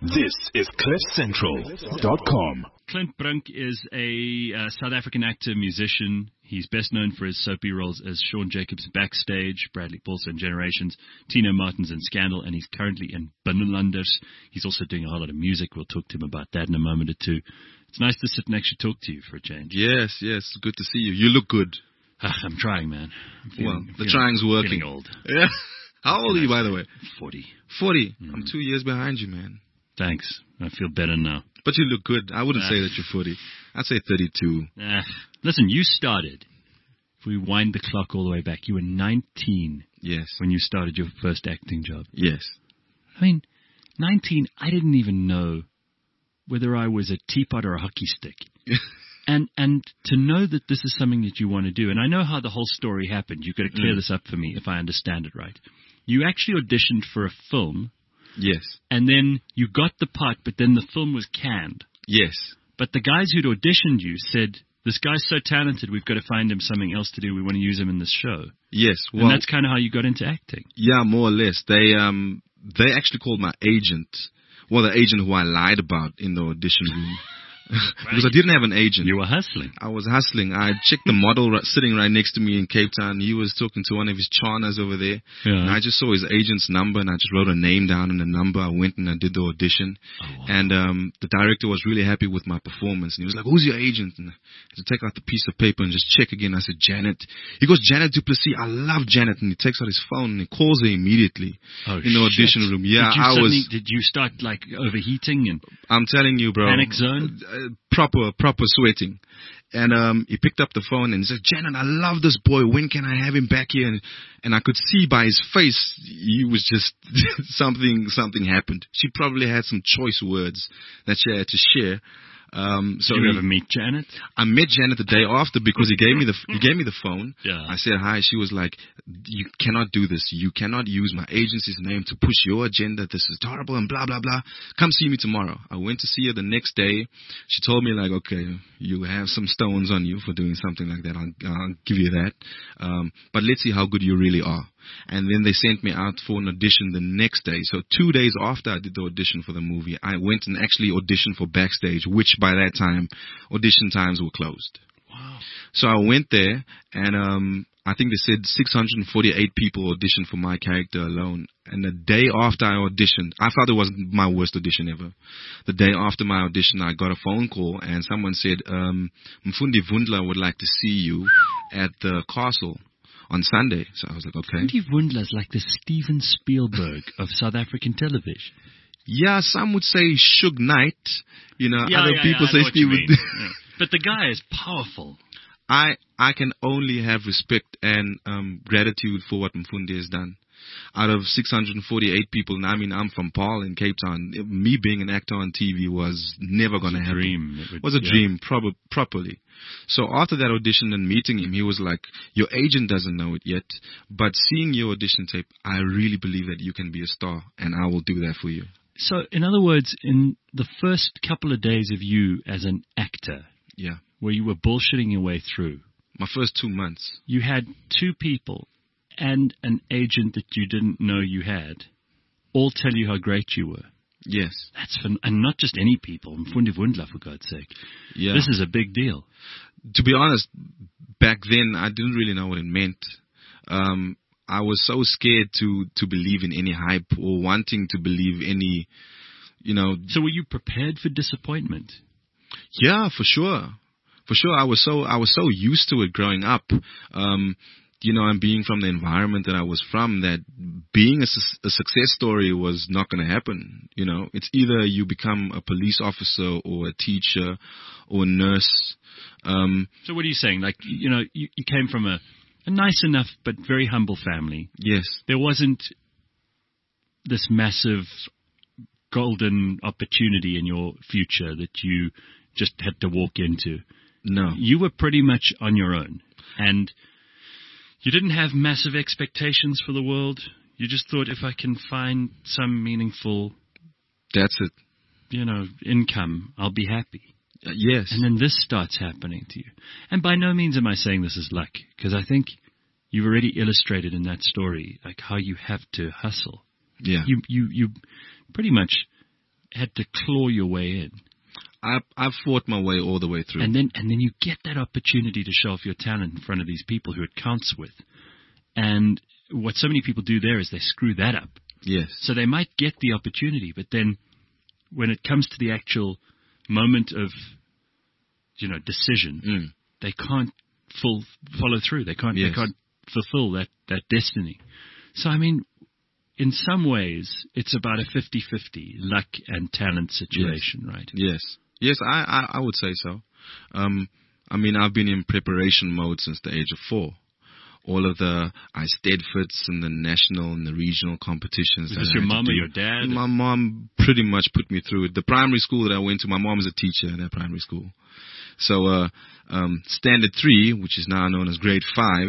This is CliffCentral.com. Clint Brink is a South African actor, musician. He's best known for his soapy roles as Sean Jacobs Backstage, Bradley Paulson in Generations, Tino Martins in Scandal, and he's currently in Binnenlanders. He's also doing a whole lot of music. We'll talk to him about that in a moment or two. It's nice to sit and actually talk to you for a change. Yes, good to see you. You look good. I'm trying, man. The trying's working. Feeling old. Yeah. How old are you, by the way? 40. 40. I'm 2 years behind you, man. Thanks. I feel better now. But you look good. I wouldn't say that you're 40. I'd say 32. Listen, you started, if we wind the clock all the way back, you were 19 Yes. when you started your first acting job. Yes. I mean, 19, I didn't even know whether I was a teapot or a hockey stick. And to know that this is something that you want to do, and I know how the whole story happened. You've got to clear this up for me if I understand it right. You actually auditioned for a film. Yes. And then you got the part, but then the film was canned. Yes. But the guys who'd auditioned you said, this guy's so talented, we've got to find him something else to do. We want to use him in this show. Yes. Well, and that's kind of how you got into acting. Yeah, more or less. They actually called my agent. Well, the agent who I lied about in the audition room. Because I didn't have an agent. You were hustling. I was hustling. I checked the model sitting right next to me in Cape Town. He was talking to one of his charners over there. Yeah. And I just saw his agent's number, and I just wrote a name down and a number. I went and I did the audition. Oh, wow. And the director was really happy with my performance. And he was like, "Who's your agent?" And I had to take out the piece of paper and just check again. I said, "Janet." He goes, "Janet Duplessis. I love Janet." And he takes out his phone and he calls her immediately in the audition room. Yeah, Did you start like overheating and I'm telling you, bro. panic zone? Proper sweating. And he picked up the phone and he said, "Janet, I love this boy. When can I have him back here?" And I could see by his face, he was just, something happened. She probably had some choice words that she had to share. Did you ever meet Janet? I met Janet the day after because he gave me the phone. Yeah. I said hi. She was like, "You cannot do this. You cannot use my agency's name to push your agenda. This is horrible and blah, blah, blah. Come see me tomorrow." I went to see her the next day. She told me like, "Okay, you have some stones on you for doing something like that. I'll give you that. But let's see how good you really are." And then they sent me out for an audition the next day. So 2 days after I did the audition for the movie, I went and actually auditioned for Backstage, which by that time, audition times were closed. Wow. So I went there, and I think they said 648 people auditioned for my character alone. And the day after I auditioned, I thought it was my worst audition ever. The day after my audition, I got a phone call, and someone said, "Mfundi Vundla would like to see you at the castle on Sunday." So I was like, okay. Andy Wundler's like the Steven Spielberg of South African television. Yeah, some would say Suge Knight. Other people say Steven. Yeah. But the guy is powerful. I can only have respect and gratitude for what Mfundi has done. Out of 648 people, and I mean, I'm from Paarl in Cape Town. Me being an actor on TV was never going to happen. Dream. It was a dream, properly. So after that audition and meeting him, he was like, "Your agent doesn't know it yet, but seeing your audition tape, I really believe that you can be a star, and I will do that for you." So, in other words, in the first couple of days of you as an actor, Yeah. where you were bullshitting your way through, My first 2 months. you had two people and an agent that you didn't know you had all tell you how great you were. Yes. That's and not just any people. Mfundi Vundla, for God's sake. Yeah. This is a big deal. To be honest, back then, I didn't really know what it meant. I was so scared to believe in any hype or wanting to believe any, So were you prepared for disappointment? Yeah, for sure. For sure. I was so used to it growing up. And being from the environment that I was from, that being a success story was not going to happen. It's either you become a police officer or a teacher or a nurse. So what are you saying? Like, you came from a nice enough but very humble family. Yes. There wasn't this massive golden opportunity in your future that you just had to walk into. No. You were pretty much on your own. And you didn't have massive expectations for the world. You just thought, if I can find some meaningful, That's it. income, I'll be happy. Yes. And then this starts happening to you. And by no means am I saying this is luck, because I think you've already illustrated in that story like how you have to hustle. Yeah. You pretty much had to claw your way in. I fought my way all the way through. And then you get that opportunity to show off your talent in front of these people who it counts with. And what so many people do there is they screw that up. Yes. So they might get the opportunity, but then when it comes to the actual moment of, decision, they can't follow through. They can't fulfill that destiny. So, I mean, in some ways, it's about a 50-50 luck and talent situation, right? Yes. Yes, I would say so. I mean, I've been in preparation mode since the age of 4. All of the Eisteddfots and the national and the regional competitions. Was this your mom or your dad? My mom pretty much put me through it. The primary school that I went to, my mom was a teacher in that primary school. So, Standard 3, which is now known as Grade 5,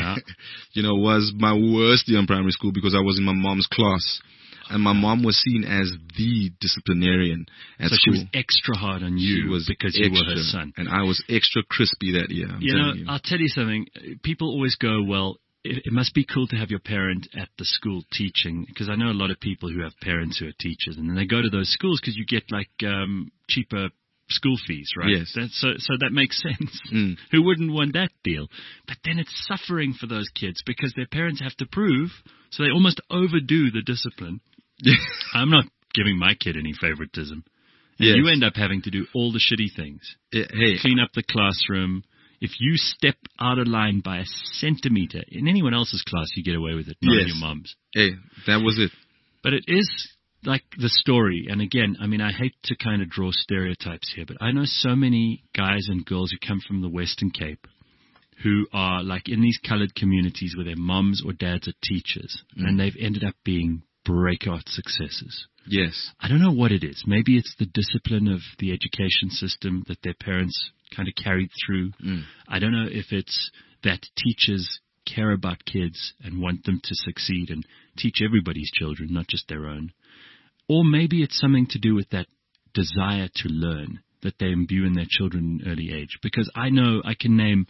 was my worst year in primary school because I was in my mom's class. And my mom was seen as the disciplinarian at school. So she was extra hard on you because you were her son. And I was extra crispy that year. I'll tell you something. People always go, well, it must be cool to have your parent at the school teaching, because I know a lot of people who have parents who are teachers, and then they go to those schools because you get cheaper school fees, right? Yes. So that makes sense. Who wouldn't want that deal? But then it's suffering for those kids because their parents have to prove, so they almost overdo the discipline. I'm not giving my kid any favoritism. And you end up having to do all the shitty things. Clean up the classroom. If you step out of line by a centimeter in anyone else's class, you get away with it, not in your mom's. Hey, that was it. But it is like the story. And again, I mean, I hate to kind of draw stereotypes here, but I know so many guys and girls who come from the Western Cape who are like in these colored communities where their moms or dads are teachers, and they've ended up being breakout successes. Yes. I don't know what it is. Maybe it's the discipline of the education system that their parents kind of carried through. I don't know if it's that teachers care about kids and want them to succeed and teach everybody's children, not just their own. Or maybe it's something to do with that desire to learn that they imbue in their children at an early age. Because I know I can name,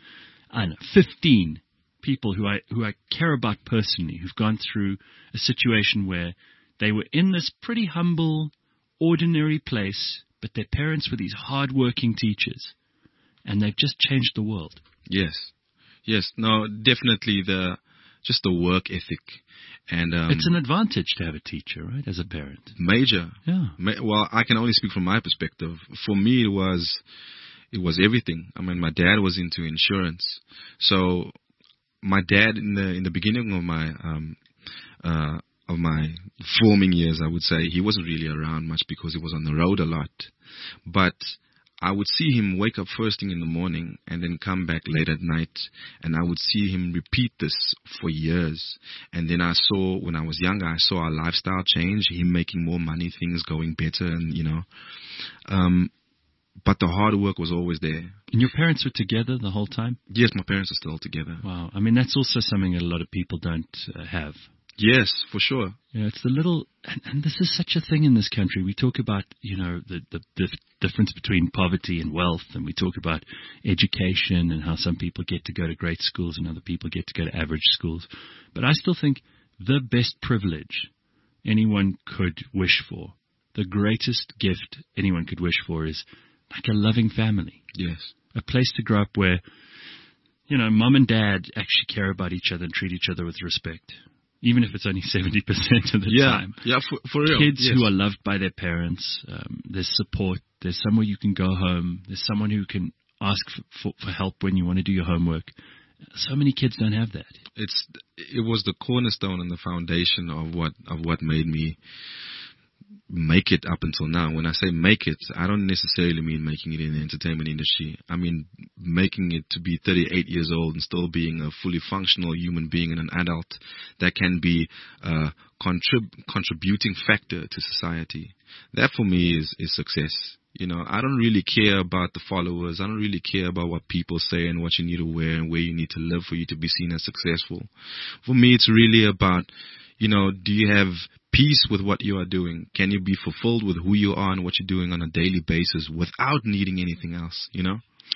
15 people who I care about personally, who've gone through a situation where they were in this pretty humble, ordinary place, but their parents were these hard-working teachers, and they've just changed the world. Yes. No, definitely just the work ethic. And it's an advantage to have a teacher, right, as a parent? Major. Yeah. Well, I can only speak from my perspective. For me, it was everything. I mean, my dad was into insurance, so my dad in the beginning of my forming years, I would say, he wasn't really around much because he was on the road a lot. But I would see him wake up first thing in the morning and then come back late at night, and I would see him repeat this for years. And then when I was younger, I saw our lifestyle change, him making more money, things going better, and but the hard work was always there. And your parents were together the whole time? Yes, my parents are still together. Wow. I mean, that's also something that a lot of people don't have. Yes, for sure. It's the little, and this is such a thing in this country. We talk about, the difference between poverty and wealth, and we talk about education and how some people get to go to great schools and other people get to go to average schools. But I still think the best privilege anyone could wish for, the greatest gift anyone could wish for is like a loving family. Yes. A place to grow up where, mom and dad actually care about each other and treat each other with respect. Even if it's only 70% of the time. Yeah, for real. Kids who are loved by their parents, there's support, there's somewhere you can go home, there's someone who can ask for help when you want to do your homework. So many kids don't have that. It was the cornerstone and the foundation of what made me make it up until now. When I say make it, I don't necessarily mean making it in the entertainment industry. I mean making it to be 38 years old and still being a fully functional human being and an adult that can be a contributing factor to society. That for me is success. I don't really care about the followers. I don't really care about what people say and what you need to wear and where you need to live for you to be seen as successful. For me, it's really about, do you have peace with what you are doing? Can you be fulfilled with who you are and what you're doing on a daily basis without needing anything else,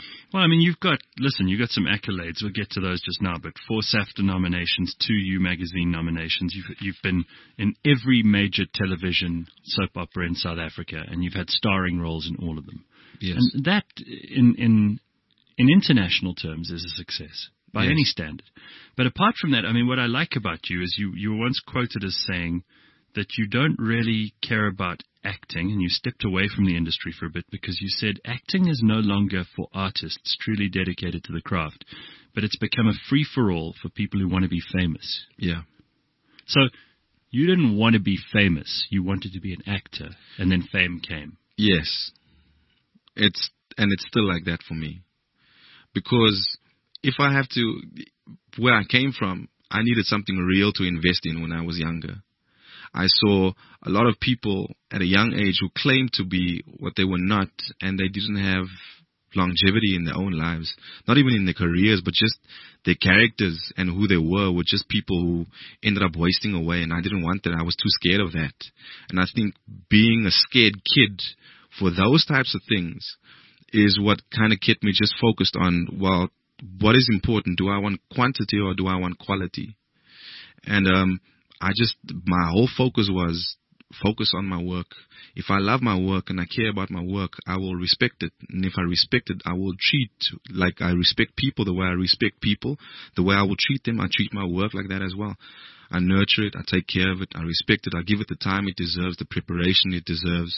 Well, I mean, you've got some accolades. We'll get to those just now, but 4 SAFTA nominations, 2 U Magazine nominations. You've been in every major television soap opera in South Africa, and you've had starring roles in all of them. Yes. And that, in international terms, is a success by any standard. But apart from that, I mean, what I like about you is you were once quoted as saying that you don't really care about acting, and you stepped away from the industry for a bit because you said acting is no longer for artists truly dedicated to the craft, but it's become a free-for-all for people who want to be famous. Yeah. So you didn't want to be famous. You wanted to be an actor, and then fame came. Yes. It's still like that for me. Because if I have to, where I came from, I needed something real to invest in when I was younger. I saw a lot of people at a young age who claimed to be what they were not, and they didn't have longevity in their own lives. Not even in their careers, but just their characters and who they were just people who ended up wasting away, and I didn't want that. I was too scared of that. And I think being a scared kid for those types of things is what kind of kept me just focused on, well, what is important? Do I want quantity or do I want quality? And my whole focus was focus on my work. If I love my work and I care about my work, I will respect it. And if I respect it, I will treat like I respect people the way I respect people. The way I will treat them, I treat my work like that as well. I nurture it, I take care of it, I respect it, I give it the time it deserves, the preparation it deserves,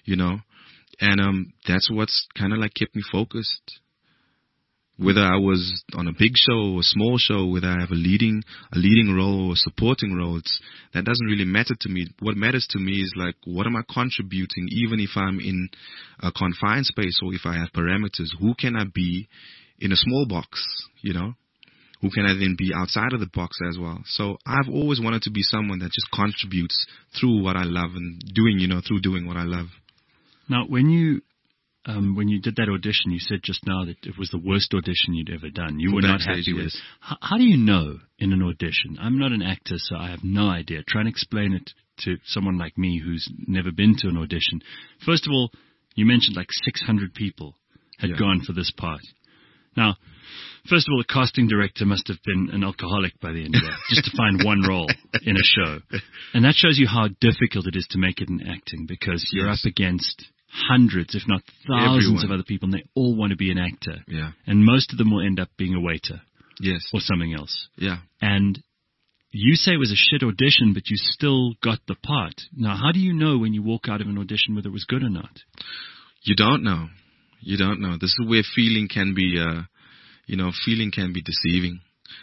And that's what's kind of like kept me focused. Whether I was on a big show or a small show, whether I have a leading role or a supporting role, that doesn't really matter to me. What matters to me is like, what am I contributing, even if I'm in a confined space or if I have parameters? Who can I be in a small box, Who can I then be outside of the box as well? So I've always wanted to be someone that just contributes through what I love and through doing what I love. Now, when you did that audition, you said just now that it was the worst audition you'd ever done. You were not happy with it. How do you know in an audition? I'm not an actor, so I have no idea. Try and explain it to someone like me who's never been to an audition. First of all, you mentioned like 600 people had gone for this part. Now, first of all, the casting director must have been an alcoholic by the end of it, just to find one role in a show. And that shows you how difficult it is to make it in acting, because you're up against hundreds, if not thousands of other people, and they all want to be an actor. Yeah. And most of them will end up being a waiter. Yes. Or something else. Yeah. And you say it was a shit audition, but you still got the part. Now, how do you know when you walk out of an audition whether it was good or not? You don't know. This is where feeling can be, feeling can be deceiving.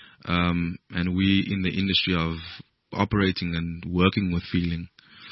And we in the industry of operating and working with feeling.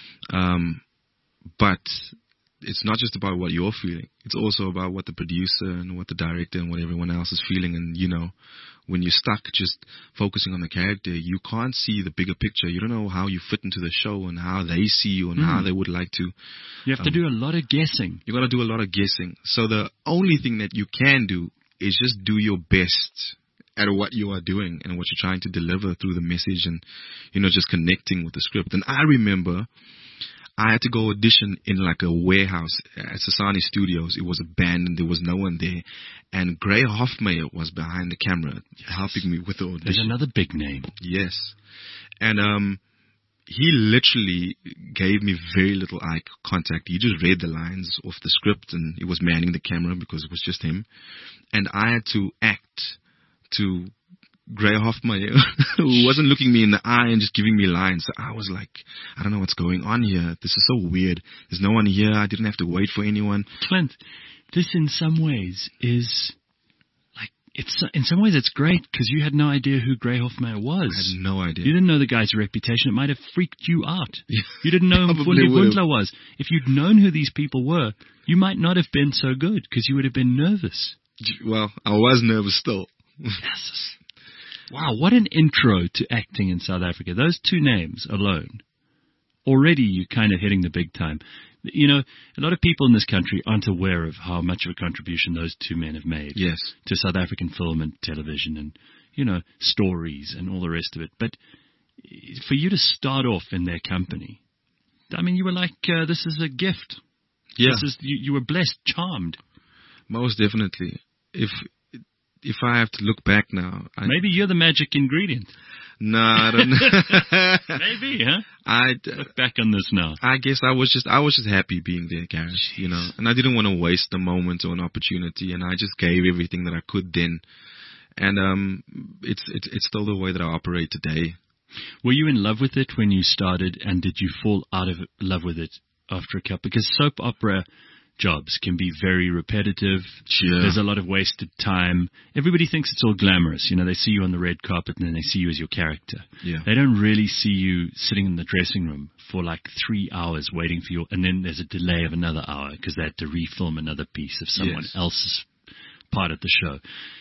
But it's not just about what you're feeling. It's also about what the producer and what the director and what everyone else is feeling. And, when you're stuck just focusing on the character, you can't see the bigger picture. You don't know how you fit into the show and how they see you and how they would like to. You have to do a lot of guessing. You got to do a lot of guessing. So the only thing that you can do is just do your best at what you are doing and what you're trying to deliver through the message and, just connecting with the script. And I remember I had to go audition in like a warehouse at Sasani Studios. It was abandoned. There was no one there. And Gray Hofmeyer was behind the camera helping me with the audition. There's another big name. Yes. And he literally gave me very little eye contact. He just read the lines off the script and he was manning the camera because it was just him. And I had to act to Gray Hofmeyer, who wasn't looking me in the eye and just giving me lines. So I was like, I don't know what's going on here. This is so weird. There's no one here. I didn't have to wait for anyone. Clint, this in some ways is like, in some ways it's great because you had no idea who Gray Hofmeyer was. I had no idea. You didn't know the guy's reputation. It might have freaked you out. You didn't know who Fundi Bundler was. If you'd known who these people were, you might not have been so good because you would have been nervous. Well, I was nervous still. Yes. Wow, what an intro to acting in South Africa. Those two names alone. Already you're kind of hitting the big time. A lot of people in this country aren't aware of how much of a contribution those two men have made to South African film and television and, stories and all the rest of it. But for you to start off in their company, I mean, you were like, this is a gift. Yeah. You were blessed, charmed. Most definitely. if I have to look back now, Maybe you're the magic ingredient. no, I don't know. Maybe, huh? Look back on this now. I guess I was just happy being there, Gareth, you know, and I didn't want to waste a moment or an opportunity, and I just gave everything that I could then, and it's still the way that I operate today. Were you in love with it when you started, and did you fall out of love with it after a couple? Because soap opera jobs can be very repetitive. Sure. There's a lot of wasted time. Everybody thinks it's all glamorous. You know, they see you on the red carpet and then they see you as your character. Yeah. They don't really see you sitting in the dressing room for like 3 hours waiting for you, and then there's a delay of another hour because they had to refilm another piece of someone else's part of the show.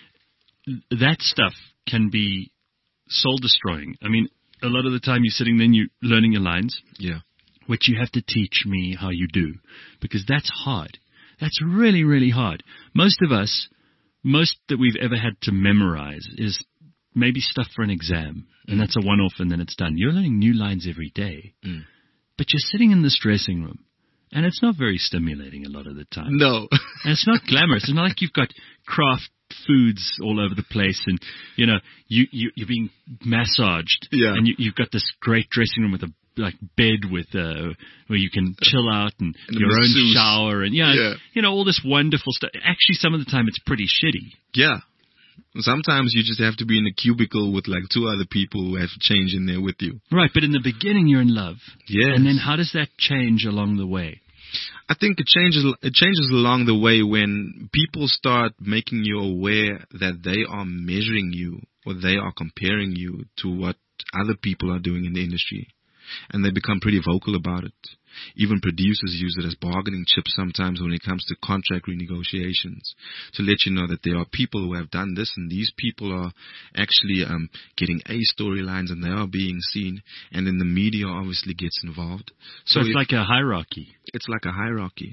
That stuff can be soul-destroying. I mean, a lot of the time you're sitting there and you're learning your lines. Yeah. Which you have to teach me how you do, because that's hard. That's really, really hard. Most that we've ever had to memorize is maybe stuff for an exam, and that's a one-off and then it's done. You're learning new lines every day, but you're sitting in this dressing room, and it's not very stimulating a lot of the time. No. And it's not glamorous. It's not like you've got craft foods all over the place, and you know you're being massaged, and you've got this great dressing room with a bed with where you can chill out and your own masseuse. shower and you know, all this wonderful stuff. Actually, some of the time it's pretty shitty. Yeah. Sometimes you just have to be in a cubicle with like 2 other people who have to change in there with you. Right, but in the beginning you're in love. Yes. And then how does that change along the way? I think it changes along the way when people start making you aware that they are measuring you or they are comparing you to what other people are doing in the industry. And they become pretty vocal about it. Even producers use it as bargaining chips sometimes when it comes to contract renegotiations, to let you know that there are people who have done this and these people are actually getting A storylines and they are being seen, and then the media obviously gets involved. So it's like a hierarchy. It's like a hierarchy.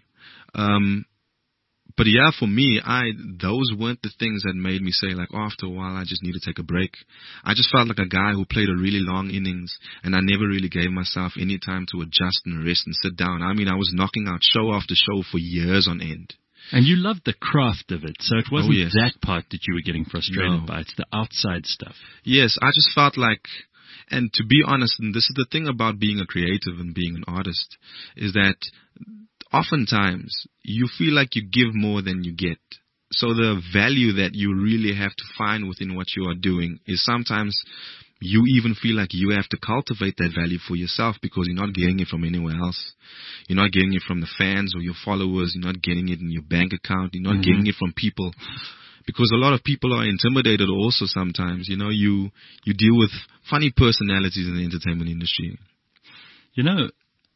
But yeah, for me, those weren't the things that made me say, like, after a while, I just need to take a break. I just felt like a guy who played a really long innings, and I never really gave myself any time to adjust and rest and sit down. I mean, I was knocking out show after show for years on end. And you loved the craft of it, so it wasn't yes. that part that you were getting frustrated by. It's the outside stuff. Yes, I just felt like, and to be honest, and this is the thing about being a creative and being an artist, is that oftentimes you feel like you give more than you get. So the value that you really have to find within what you are doing is sometimes you even feel like you have to cultivate that value for yourself because you're not getting it from anywhere else. You're not getting it from the fans or your followers. You're not getting it in your bank account. You're not getting it from people. Because a lot of people are intimidated also sometimes. You know, you deal with funny personalities in the entertainment industry. You know,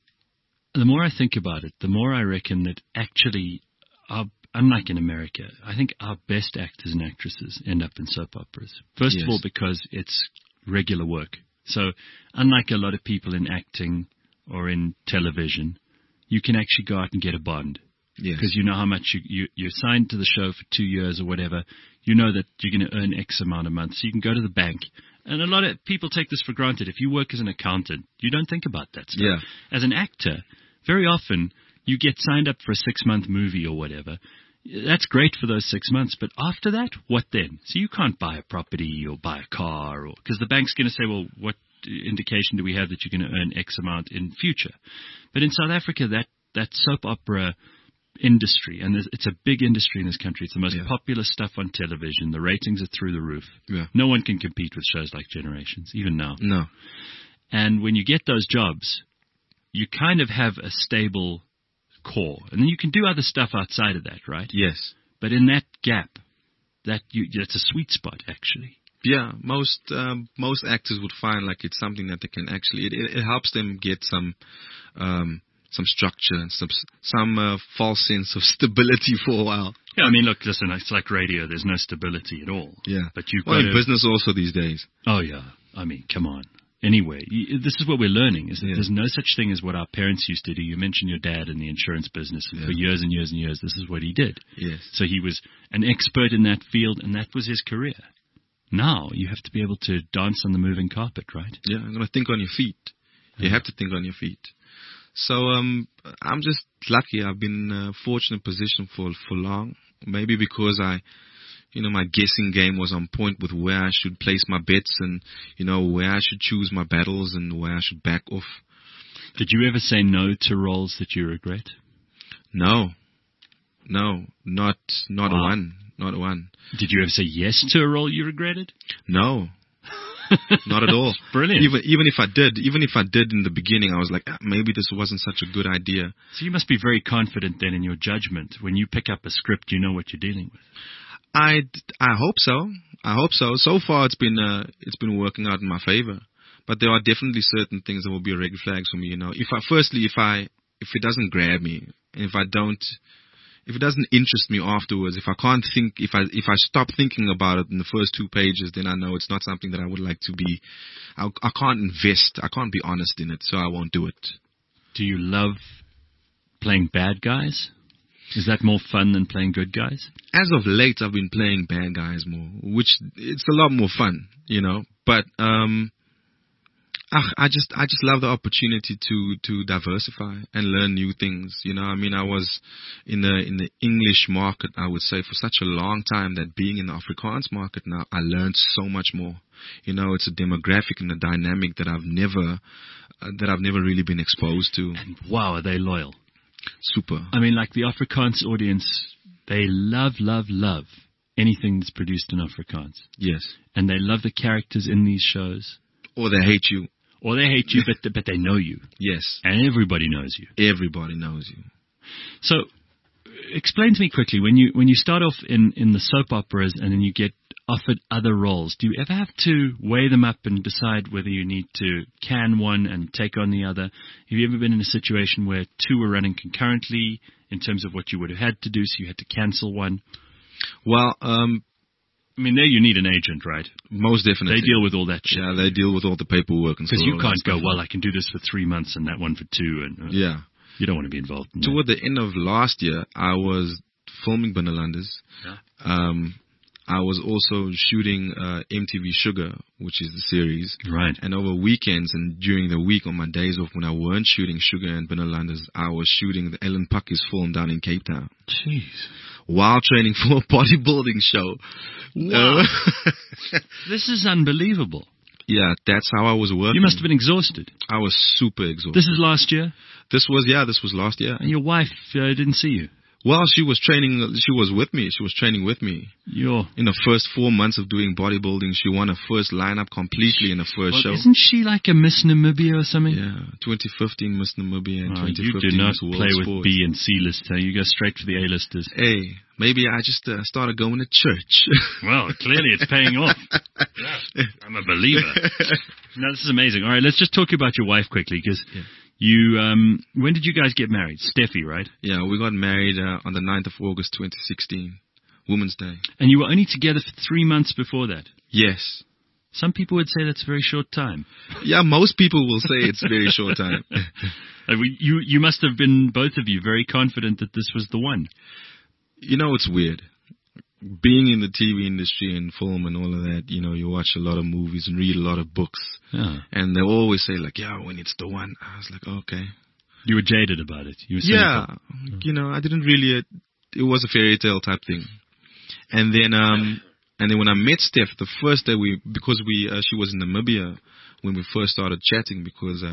the more I think about it, the more I reckon that actually, unlike in America, I think our best actors and actresses end up in soap operas. First of all, because it's regular work. So unlike a lot of people in acting or in television, you can actually go out and get a bond. Yes. Because you know how much you're signed to the show for 2 years or whatever. You know that you're going to earn X amount a month. So you can go to the bank. And a lot of people take this for granted. If you work as an accountant, you don't think about that stuff. Yeah. As an actor, very often you get signed up for a 6-month movie or whatever. That's great for those 6 months. But after that, what then? So you can't buy a property or buy a car, because the bank's going to say, well, what indication do we have that you're going to earn X amount in future? But in South Africa, that soap opera industry, and it's a big industry in this country. It's the most popular stuff on television. The ratings are through the roof. Yeah. No one can compete with shows like Generations, even now. No. And when you get those jobs, you kind of have a stable core. And then you can do other stuff outside of that, right? Yes. But in that gap, that's a sweet spot, actually. Yeah, most actors would find like it's something that they can actually, it helps them get some structure and some false sense of stability for a while. Yeah, I mean, look, listen, it's like radio. There's no stability at all. Yeah. But you've got in business also these days. Oh, yeah. I mean, come on. Anyway, this is what we're learning, is that there's no such thing as what our parents used to do. You mentioned your dad in the insurance business, and for years and years and years, this is what he did. Yes. So he was an expert in that field, and that was his career. Now you have to be able to dance on the moving carpet, right? Yeah, I'm going to think on your feet. You have to think on your feet. So I'm just lucky. I've been in a fortunate position for long, maybe because I my guessing game was on point with where I should place my bets and, where I should choose my battles and where I should back off. Did you ever say no to roles that you regret? No, not Wow. one, not one. Did you ever say yes to a role you regretted? No, not at all. Brilliant. Even if I did in the beginning, I was like, maybe this wasn't such a good idea. So you must be very confident then in your judgment. When you pick up a script, you know what you're dealing with. I hope so. So far, it's been working out in my favor. But there are definitely certain things that will be red flags for me. If it doesn't grab me, and if it doesn't interest me afterwards, if I stop thinking about it in the first 2 pages, then I know it's not something that I would like to be. I can't invest. I can't be honest in it, so I won't do it. Do you love playing bad guys? Is that more fun than playing good guys? As of late, I've been playing bad guys more, which it's a lot more fun, But I just love the opportunity to diversify and learn new things. I was in the English market, I would say, for such a long time that being in the Afrikaans market now, I learned so much more. It's a demographic and a dynamic that I've never really been exposed to. And wow, are they loyal? Super. I mean, like the Afrikaans audience, they love anything that's produced in Afrikaans. Yes. And they love the characters in these shows. Or they hate you. Or they hate you, but they know you. Yes. And everybody knows you. Everybody knows you. So, explain to me quickly, when you start off in the soap operas and then you get offered other roles, do you ever have to weigh them up and decide whether you need to can one and take on the other? Have you ever been in a situation where 2 were running concurrently in terms of what you would have had to do, so you had to cancel one? Well, I mean, there you need an agent, right? Most definitely. They deal with all that shit. Yeah, they deal with all the paperwork and stuff. Because you can't go, well, I can do this for 3 months and that one for 2. And yeah. You don't want to be involved in that. Toward the end of last year, I was filming Binnenlanders. Yeah. I was also shooting MTV Sugar, which is the series. Right. And over weekends and during the week on my days off when I weren't shooting Sugar and Binnenlanders, I was shooting the Ellen Pakkies film down in Cape Town. Jeez. While training for a bodybuilding show. Wow. This is unbelievable. Yeah, that's how I was working. You must have been exhausted. I was super exhausted. This is last year? This was last year. And your wife didn't see you? Well, she was training. She was with me. She was training with me. In the first 4 months of doing bodybuilding, she won her first lineup completely in the first show. Isn't she like a Miss Namibia or something? Yeah, 2015 Miss Namibia and 2015 you do not Miss World play Sports. with B and C list. You go straight for the A-listers. Hey, maybe I just started going to church. Well, clearly it's paying off. Yeah, I'm a believer. No, this is amazing. All right, let's just talk about your wife quickly, because when did you guys get married? Steffi, right? Yeah, we got married on the 9th of August 2016, Women's Day. And you were only together for 3 months before that? Yes. Some people would say that's a very short time. Yeah, most people will say it's a very short time. You must have been, both of you, very confident that this was the one. It's weird. Being in the TV industry and film and all of that, you watch a lot of movies and read a lot of books. Yeah. And they always say, like, yeah, when it's the one. I was like, okay. You were jaded about it. You were cynical. Yeah. I didn't really, it was a fairy tale type thing. And then when I met Steph, the first day because she was in Namibia when we first started chatting, because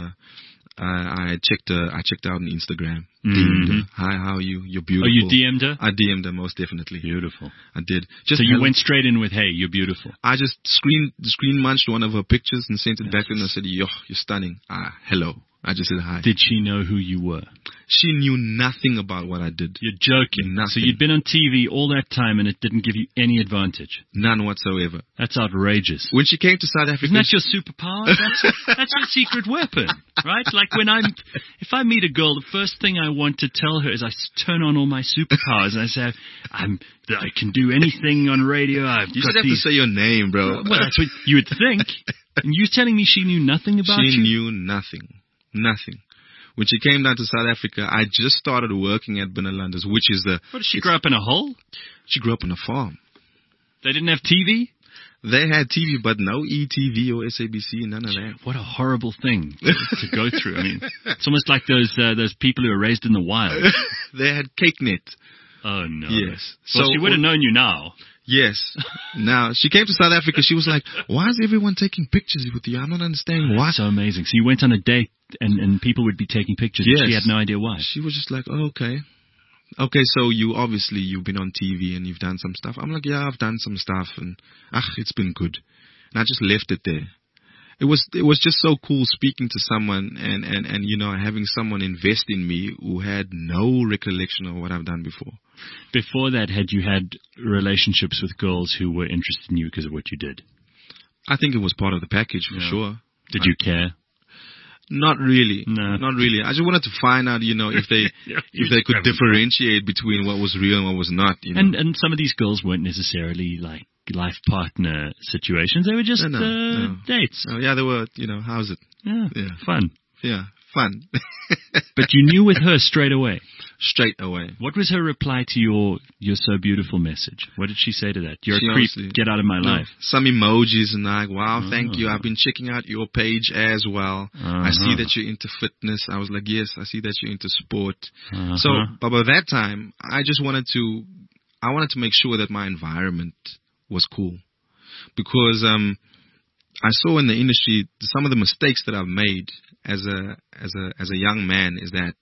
I checked out on Instagram. DM'd her. Hi, how are you? You're beautiful. Oh, you DM'd her? I DM'd her, most definitely. Beautiful. I did. So you went straight in with, hey, you're beautiful. I just screen munched one of her pictures and sent it back to her and I said, yo, you're stunning. Hello. I just said hi. Did she know who you were? She knew nothing about what I did. You're joking. Nothing. So you'd been on TV all that time and it didn't give you any advantage? None whatsoever. That's outrageous. When she came to South Africa... Isn't that your superpower? That's your secret weapon, right? Like if I meet a girl, the first thing I want to tell her is I turn on all my superpowers and I say, I can do anything on radio. You just have to say your name, bro. Well, that's what you would think. And you're telling me she knew nothing about you? She knew nothing. Nothing. When she came down to South Africa, I just started working at Binnenlanders, which is the... What, did she grow up in a hole? She grew up on a farm. They didn't have TV? They had TV, but no ETV or SABC, none of that. What a horrible thing to go through. I mean, it's almost like those people who are raised in the wild. They had CakeNet. Oh, no. Yes. Well, she would have known you now. Yes. Now, she came to South Africa. She was like, why is everyone taking pictures with you? I'm not understanding why. So amazing. So you went on a date and people would be taking pictures. Yes. And she had no idea why. She was just like, oh, okay. Okay, so you've been on TV and you've done some stuff. I'm like, yeah, I've done some stuff and it's been good. And I just left it there. It was just so cool speaking to someone and you know, having someone invest in me who had no recollection of what I've done before. Before that, had you had relationships with girls who were interested in you because of what you did? I think it was part of the package for sure. Did you care? Not really. No. Not really. I just wanted to find out, you know, if they if they could differentiate between what was real and what was not. You know? And some of these girls weren't necessarily like life partner situations. They were just No. dates. Oh, yeah, they were, you know, how's it? Yeah, Yeah. fun. Yeah, fun. But you knew with her straight away. Straight away. What was her reply to your "You're so beautiful" message? What did she say to that? You're She a creep. honestly- Get out of my life. Some emojis and like, wow, thank you. I've been checking out your page as well. I see that you're into fitness. I was like, yes, I see that you're into sport. So, but by that time, I wanted to make sure that my environment was cool. Because I saw in the industry some of the mistakes that I've made as a young man is that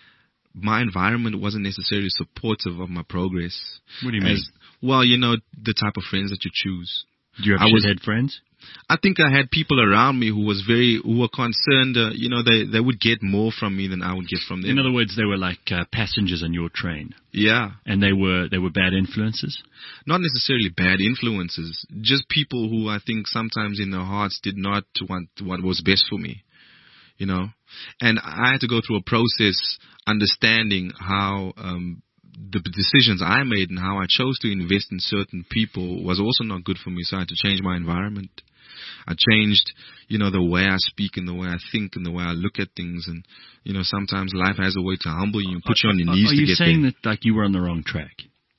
my environment wasn't necessarily supportive of my progress. What do you mean? Well, you know, the type of friends that you choose. Do you have shithead friends? I think I had people around me who were concerned, you know, they would get more from me than I would get from them. In other words, they were like passengers on your train. Yeah. And they were bad influences? Not necessarily bad influences, just people who I think sometimes in their hearts did not want what was best for me, you know. And I had to go through a process understanding how the decisions I made and how I chose to invest in certain people was also not good for me, so I had to change my environment. I changed, you know, the way I speak and the way I think and the way I look at things. And, you know, sometimes life has a way to humble you and put you on your knees to get there. Are you saying that like you were on the wrong track?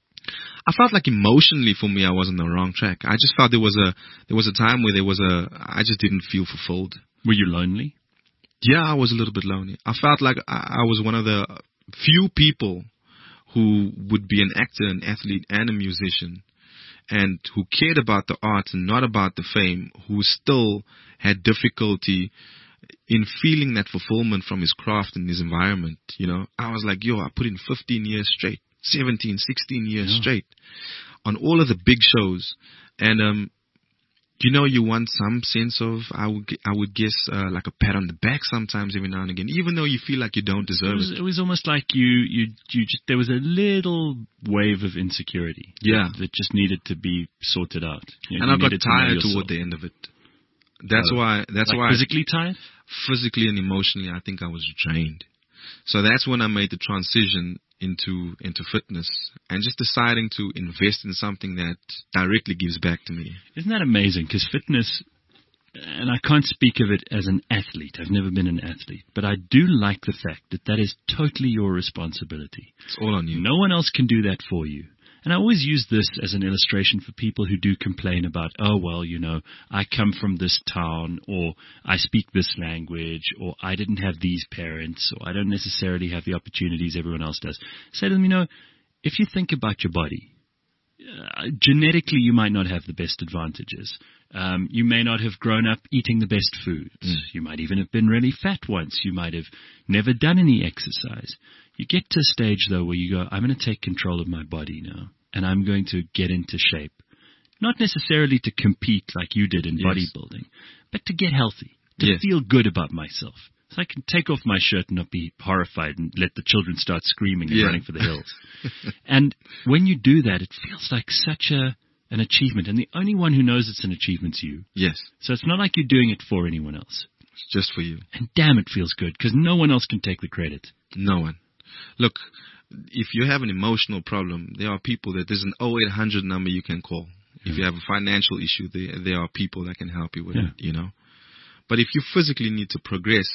I felt like emotionally for me I was on the wrong track. I just felt there was a time where I just didn't feel fulfilled. Were you lonely? Yeah, I was a little bit lonely. I felt like I was one of the few people who would be an actor, an athlete, and a musician, and who cared about the arts and not about the fame, who still had difficulty in feeling that fulfillment from his craft and his environment. You know, I was like, I put in 15 years straight, 17, 16 years straight on all of the big shows. And, you know, you want some sense of, I would guess, like a pat on the back sometimes every now and again, even though you feel like you don't deserve it. It was almost like you just, there was a little wave of insecurity. Yeah. That just needed to be sorted out. And I got tired toward the end of it. That's why. Physically tired? Physically and emotionally, I think I was drained. So that's when I made the transition into fitness and just deciding to invest in something that directly gives back to me. Isn't that amazing? Because fitness, and I can't speak of it as an athlete. I've never been an athlete. But I do like the fact that is totally your responsibility. It's all on you. No one else can do that for you. And I always use this as an illustration for people who do complain about, oh, well, you know, I come from this town, or I speak this language, or I didn't have these parents, or I don't necessarily have the opportunities everyone else does. Say to them, you know, if you think about your body, genetically you might not have the best advantages. You may not have grown up eating the best foods. You might even have been really fat once. You might have never done any exercise. You get to a stage, though, where you go, I'm going to take control of my body now, and I'm going to get into shape. Not necessarily to compete like you did in bodybuilding, but to get healthy, to feel good about myself. So I can take off my shirt and not be horrified and let the children start screaming and running for the hills. And when you do that, it feels like such an achievement. And the only one who knows it's an achievement's you. Yes. So it's not like you're doing it for anyone else. It's just for you. And damn, it feels good because no one else can take the credit. No one. Look, if you have an emotional problem, there are people that there's an 0800 number you can call. If you have a financial issue, there are people that can help you with it, you know. But if you physically need to progress,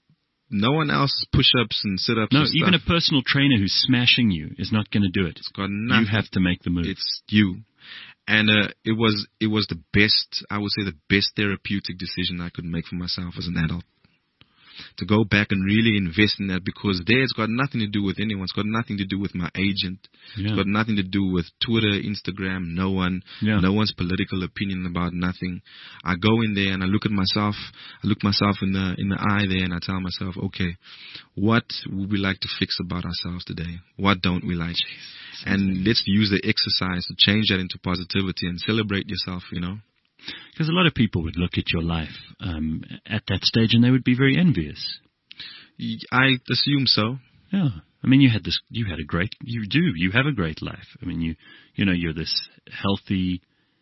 no one else's push-ups and sit-ups. No, even a personal trainer who's smashing you is not going to do it. It's got nothing. You have to make the move. It's you. And it was the best, I would say the best therapeutic decision I could make for myself as an adult. to go back and really invest in that, because there it's got nothing to do with anyone. It's got nothing to do with my agent. Yeah. It's got nothing to do with Twitter, Instagram, no one, Yeah. no one's political opinion about nothing. I go in there and I look at myself, I look myself in the eye there, and I tell myself, okay, what would we like to fix about ourselves today? What don't we like? And let's use the exercise to change that into positivity and celebrate yourself, you know? Because a lot of people would look at your life at that stage and they would be very envious. I assume so. Yeah. I mean, you have a great life. I mean, you're this healthy,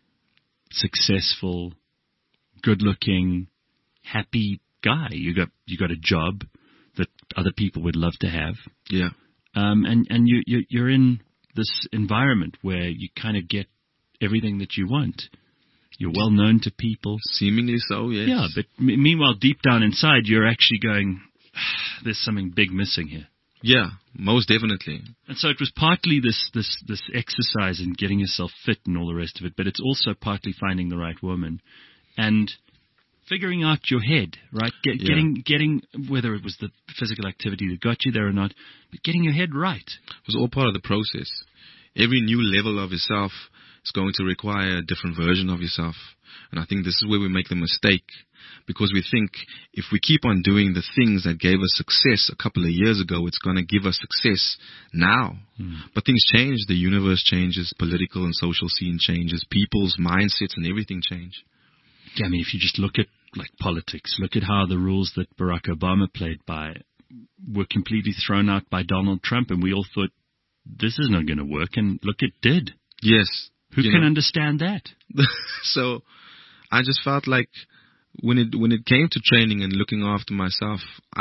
successful, good-looking, happy guy. You got a job that other people would love to have. Yeah. And you're in this environment where you kind of get everything that you want. You're well known to people. Seemingly so, yes. Yeah, but meanwhile, deep down inside, you're actually going, there's something big missing here. Yeah, most definitely. And so it was partly this exercise and getting yourself fit and all the rest of it, but it's also partly finding the right woman and figuring out your head, right? Getting whether it was the physical activity that got you there or not, but getting your head right. It was all part of the process. Every new level of yourself is going to require a different version of yourself. And I think this is where we make the mistake, because we think if we keep on doing the things that gave us success a couple of years ago, it's going to give us success now. But things change. The universe changes. Political and social scene changes. People's mindsets and everything change. Yeah, I mean, if you just look at like politics, look at how the rules that Barack Obama played by were completely thrown out by Donald Trump, and we all thought, this is not going to work, and look, it did. Yes. Who can understand that? So I just felt like when it came to training and looking after myself,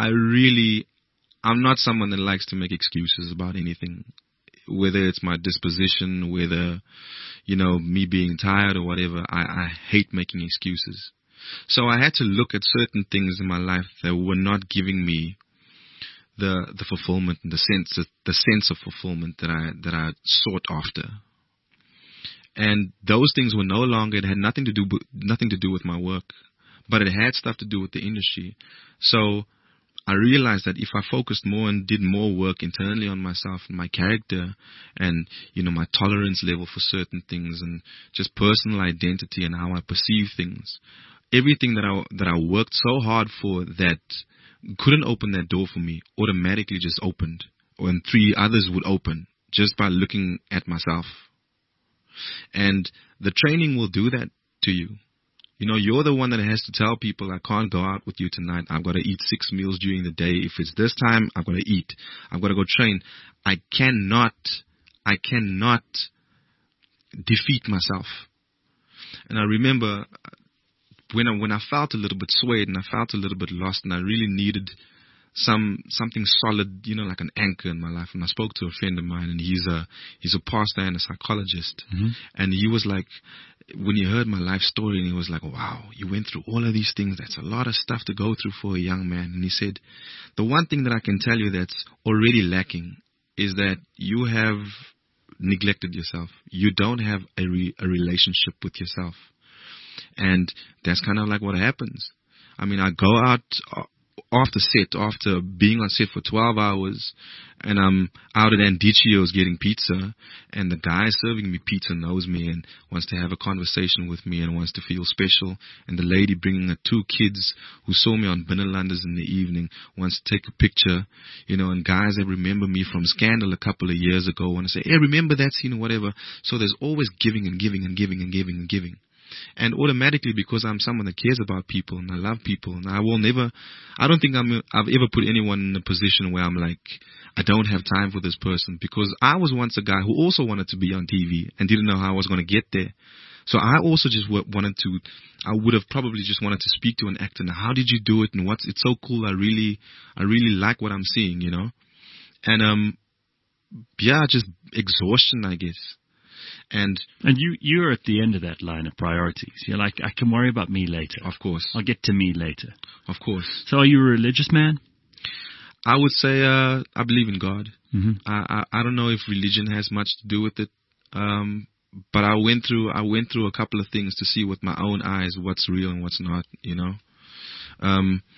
I'm not someone that likes to make excuses about anything, whether it's my disposition, whether, me being tired or whatever. I hate making excuses. So I had to look at certain things in my life that were not giving me the fulfillment and the sense of fulfillment that I sought after. And those things were no longer, it had nothing to do with my work, but it had stuff to do with the industry. So I realized that if I focused more and did more work internally on myself and my character and, my tolerance level for certain things and just personal identity and how I perceive things, everything that I worked so hard for that couldn't open that door for me automatically just opened, and 3 others would open just by looking at myself. And the training will do that to you. You're the one that has to tell people, I can't go out with you tonight. I've got to eat 6 meals during the day. If it's this time, I've got to eat. I've got to go train. I cannot defeat myself. And I remember when I felt a little bit swayed and I felt a little bit lost and I really needed something solid, like an anchor in my life. And I spoke to a friend of mine, and he's a pastor and a psychologist. Mm-hmm. And he was like, when he heard my life story, and he was like, wow, you went through all of these things. That's a lot of stuff to go through for a young man. And he said, the one thing that I can tell you that's already lacking is that you have neglected yourself. You don't have a relationship with yourself. And that's kind of like what happens. I mean, I go out after being on set for 12 hours, and I'm out at Andicchio's getting pizza, and the guy serving me pizza knows me and wants to have a conversation with me and wants to feel special, and the lady bringing her 2 kids who saw me on Binnenlanders in the evening wants to take a picture, and guys that remember me from Scandal a couple of years ago want to say, hey, remember that scene or whatever. So there's always giving and giving and giving and giving and giving. And automatically, because I'm someone that cares about people and I love people, and I don't think I've ever put anyone in a position where I'm like, I don't have time for this person, because I was once a guy who also wanted to be on TV and didn't know how I was going to get there. So I also just I would have probably just wanted to speak to an actor. Now, how did you do it? And it's so cool. I really like what I'm seeing, And, just exhaustion, I guess. And you're at the end of that line of priorities. You're like, I can worry about me later. Of course. I'll get to me later. Of course. So are you a religious man? I would say I believe in God. Mm-hmm. I don't know if religion has much to do with it, but I went through a couple of things to see with my own eyes what's real and what's not.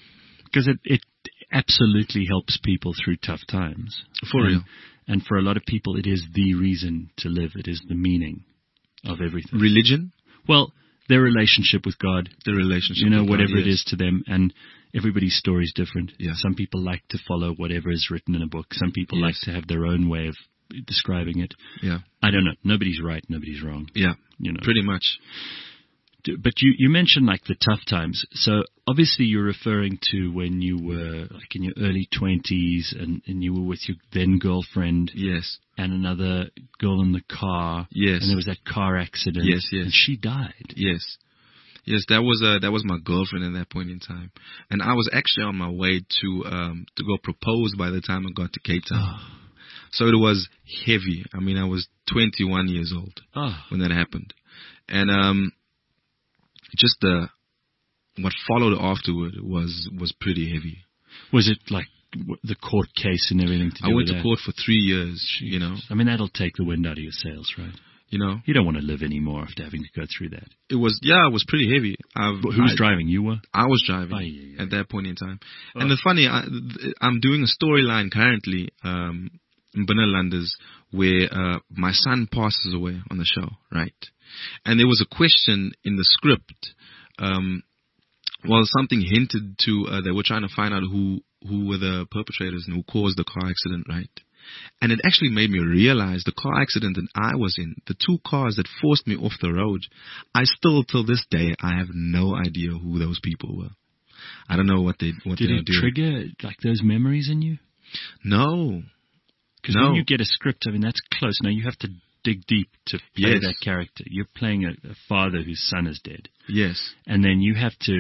Because it absolutely helps people through tough times. For real. And for a lot of people, it is the reason to live. It is the meaning of everything. Religion? Well, their relationship with God. The relationship You know, with God, whatever it yes. is to them. And everybody's story is different. Yeah. Some people like to follow whatever is written in a book. Some people like Yes. to have their own way of describing it. Yeah. I don't know. Nobody's right. Nobody's wrong. Yeah. You know. Pretty much. But you mentioned like the tough times. So obviously you're referring to when you were like in your early 20s and you were with your then girlfriend Yes. and another girl in the car. Yes. And there was that car accident. Yes, yes. And she died. Yes. Yes, that was my girlfriend at that point in time. And I was actually on my way to go propose by the time I got to Cape Town. So it was heavy. I mean, I was 21 years old when that happened. And just what followed afterward was pretty heavy. Was it like the court case and everything to do I went with to that? court for 3 years, you know. I mean, that'll take the wind out of your sails, right? You know, You don't want to live anymore after having to go through that. it was pretty heavy. But who was driving? You were? I was driving Oh, yeah. at that point in time. And the funny, I'm doing a storyline currently in Binnenlanders where my son passes away on the show, right? And there was a question in the script. Something hinted to they were trying to find out who were the perpetrators and who caused the car accident, right? And it actually made me realize the car accident that I was in, the two cars that forced me off the road, I still, till this day, I have no idea who those people were. I don't know what they were doing. Did it trigger like those memories in you? No. Because when you get a script, I mean, that's close. Now, you have to dig deep to play Yes. that character. You're playing a father whose son is dead. Yes. And then you have to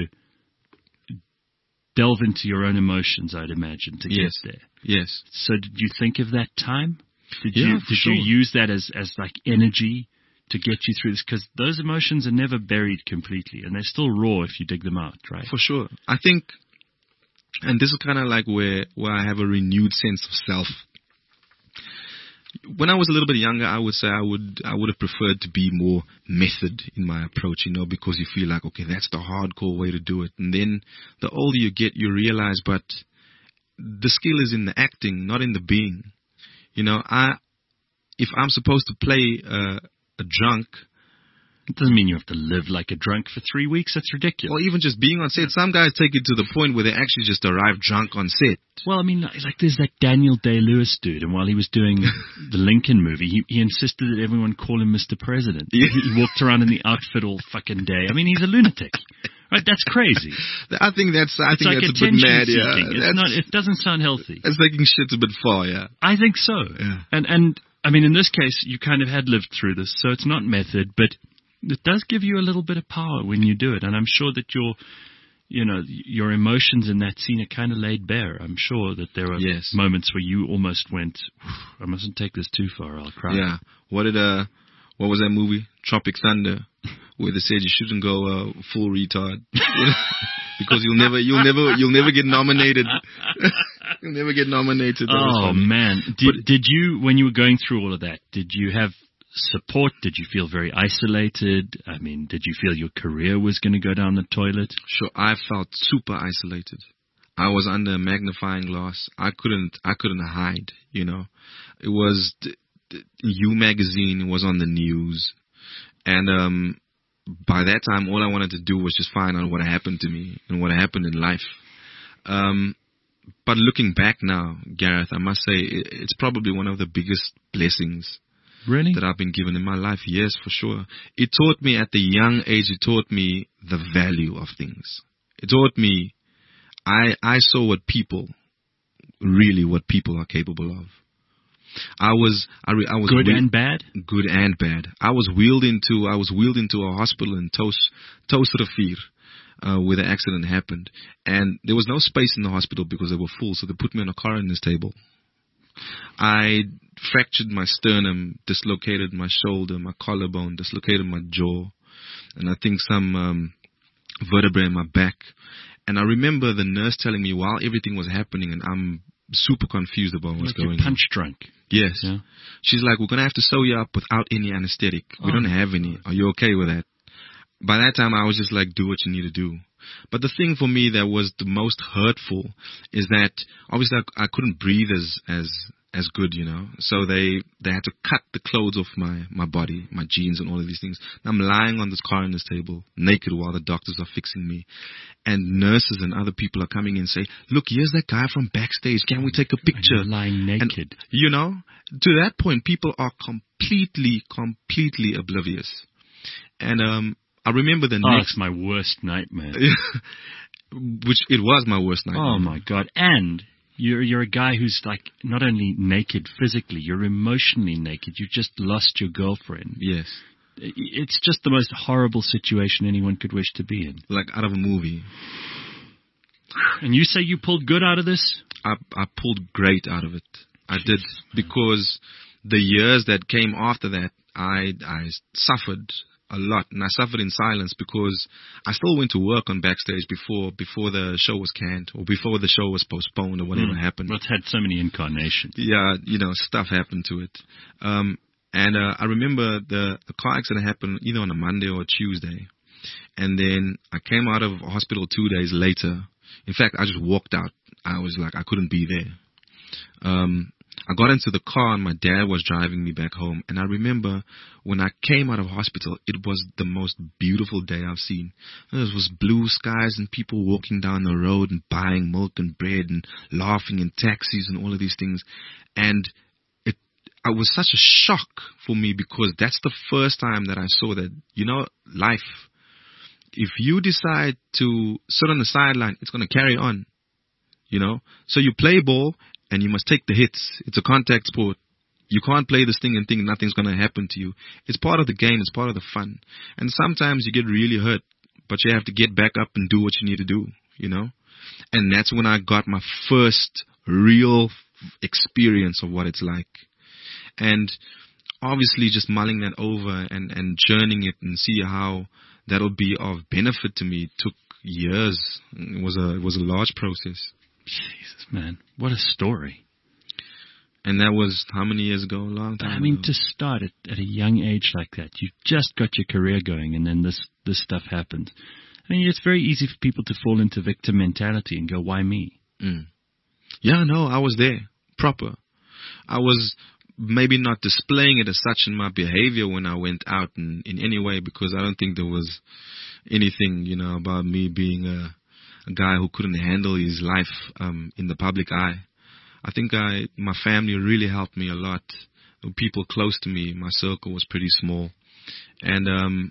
delve into your own emotions, I'd imagine, to Yes. get there. Yes. So did you think of that time? Did Yeah, for sure. you use that as like energy to get you through this? Because those emotions are never buried completely, and they're still raw if you dig them out, right? For sure. I think, and this is kind of like where I have a renewed sense of self. When I was a little bit younger, I would say I would have preferred to be more method in my approach, you know, because you feel like, okay, that's the hardcore way to do it. And then the older you get, you realize, but the skill is in the acting, not in the being. You know, if I'm supposed to play a drunk, It doesn't mean you have to live like a drunk for 3 weeks. That's ridiculous. or even just being on set, some guys take it to the point where they actually just arrive drunk on set. Well, I mean, like there's that Daniel Day-Lewis dude, and while he was doing the Lincoln movie, he insisted that everyone call him Mr. President. Yeah. He walked around in the outfit all fucking day. I mean, he's a lunatic. Right? That's crazy. I think that's It's like a bit attention mad. Yeah, seeking. It doesn't sound healthy. that's taking shit a bit far. Yeah. I think so. Yeah. And I mean, in this case, you kind of had lived through this, so it's not method, but it does give you a little bit of power when you do it. And I'm sure that your emotions in that scene are kind of laid bare. I'm sure that there were Yes. moments where you almost went, I mustn't take this too far, I'll cry. Yeah. What was that movie? Tropic Thunder, where they said you shouldn't go full retard, because you'll never get nominated. You'll never get nominated. That was Oh funny. man. Did you, when you were going through all of that, did you have support? Did you feel very isolated? I mean, did you feel your career was going to go down the toilet? Sure, I felt super isolated. I was under a magnifying glass. I couldn't hide, you know. It was You magazine was on the news, and by that time, all I wanted to do was just find out what happened to me and what happened in life. But looking back now, Gareth, I must say it's probably one of the biggest blessings Really? that I've been given in my life. Yes, for sure. It taught me at the young age, it taught me the value of things. It taught me, I saw what people are capable of. I was Good and bad? Good and bad. I was wheeled into a hospital in Toosrivier, where the accident happened. And there was no space in the hospital because they were full, so they put me on a coroner's table. I fractured my sternum, dislocated my shoulder, my collarbone, dislocated my jaw, and I think some vertebrae in my back. And I remember the nurse telling me while everything was happening, and I'm super confused about what's Like you're going on. punch drunk. Yes. Yeah. She's like, we're going to have to sew you up without any anesthetic. We Oh. don't have any. Are you okay with that? by that time I was just like, do what you need to do. But the thing for me that was the most hurtful is that obviously I couldn't breathe as good, you know. So they had to cut the clothes off my body, my jeans and all of these things. And I'm lying on this coroner's table naked while the doctors are fixing me. And nurses and other people are coming in and say, look, here's that guy from backstage. Can we take a picture? You're lying naked. And, you know, to that point, people are completely oblivious. And I remember the next... It's my worst nightmare. Which it was my worst nightmare. Oh, my God. And you're a guy who's like not only naked physically, you're emotionally naked. You just lost your girlfriend. Yes. It's just the most horrible situation anyone could wish to be in. Like out of a movie. And you say you pulled good out of this? I pulled great out of it. I did, because the years that came after that, I suffered a lot, and I suffered in silence because I still went to work on Backstage before the show was canned or before the show was postponed or whatever happened. Well, it's had so many incarnations. Yeah, you know, stuff happened to it. And I remember the car accident happened either on a Monday or a Tuesday. And then I came out of hospital 2 days later. In fact, I just walked out. I was like, I couldn't be there. I got into the car and my dad was driving me back home. And I remember when I came out of hospital, it was the most beautiful day I've seen. There was blue skies and people walking down the road and buying milk and bread and laughing in taxis and all of these things. And it was such a shock for me because that's the first time that I saw that, you know, life, if you decide to sit on the sideline, it's going to carry on, you know. So you play ball and you must take the hits. It's a contact sport. You can't play this thing and think nothing's going to happen to you. It's part of the game. It's part of the fun. And sometimes you get really hurt, but you have to get back up and do what you need to do, you know. And that's when I got my first real experience of what it's like. And obviously just mulling that over and journeying it and see how that'll be of benefit to me took years. It was a large process. Jesus, man. What a story. And that was how many years ago? A long time ago. To start at a young age like that, you just got your career going and then this stuff happened. I mean, it's very easy for people to fall into victim mentality and go, why me? Yeah, no, I was there. Proper. I was maybe not displaying it as such in my behavior when I went out in any way, because I don't think there was anything, you know, about me being a guy who couldn't handle his life in the public eye. I think my family really helped me a lot. The people close to me, my circle was pretty small. And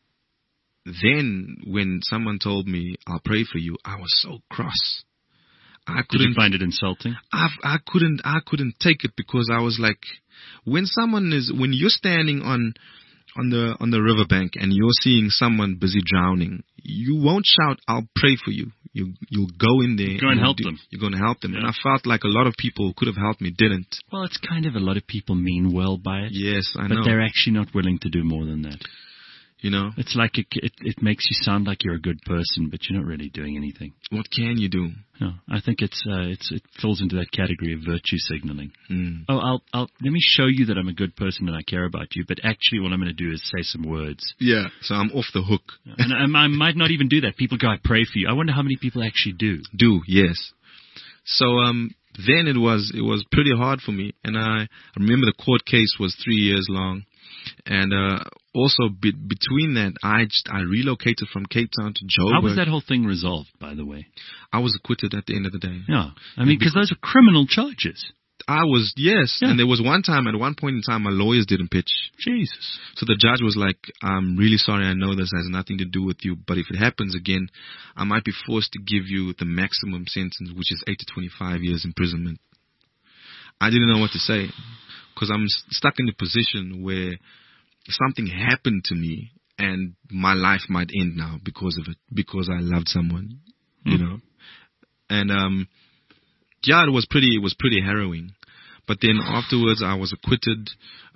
then when someone told me, I'll pray for you, I was so cross. Did you find it insulting? I couldn't take it, because I was like, when you're standing on the riverbank and you're seeing someone busy drowning, you won't shout, I'll pray for you. You'll go in there. Go and help them. You're going to help them. Yeah. And I felt like a lot of people who could have helped me didn't. Well, it's kind of a lot of people mean well by it. Yes, I know. But they're actually not willing to do more than that. You know? It's like it makes you sound like you're a good person, but you're not really doing anything. What can you do? No, I think it falls into that category of virtue signaling. Oh, let me show you that I'm a good person and I care about you, but actually what I'm going to do is say some words. Yeah, so I'm off the hook. And I might not even do that. People go, I pray for you. I wonder how many people actually do. Yes. So then it was pretty hard for me, and I remember the court case was 3 years long. And also between that, I relocated from Cape Town to Joburg. How was that whole thing resolved, by the way? I was acquitted at the end of the day. Yeah, I mean, because those are criminal charges. I was, yes. Yeah. And there was at one point in time, my lawyers didn't pitch. Jesus. So the judge was like, I'm really sorry, I know this has nothing to do with you, but if it happens again, I might be forced to give you the maximum sentence, which is 8 to 25 years imprisonment. I didn't know what to say, because I'm stuck in a position where something happened to me and my life might end now because of it, because I loved someone, you know. And yeah, it was pretty harrowing. But then afterwards I was acquitted.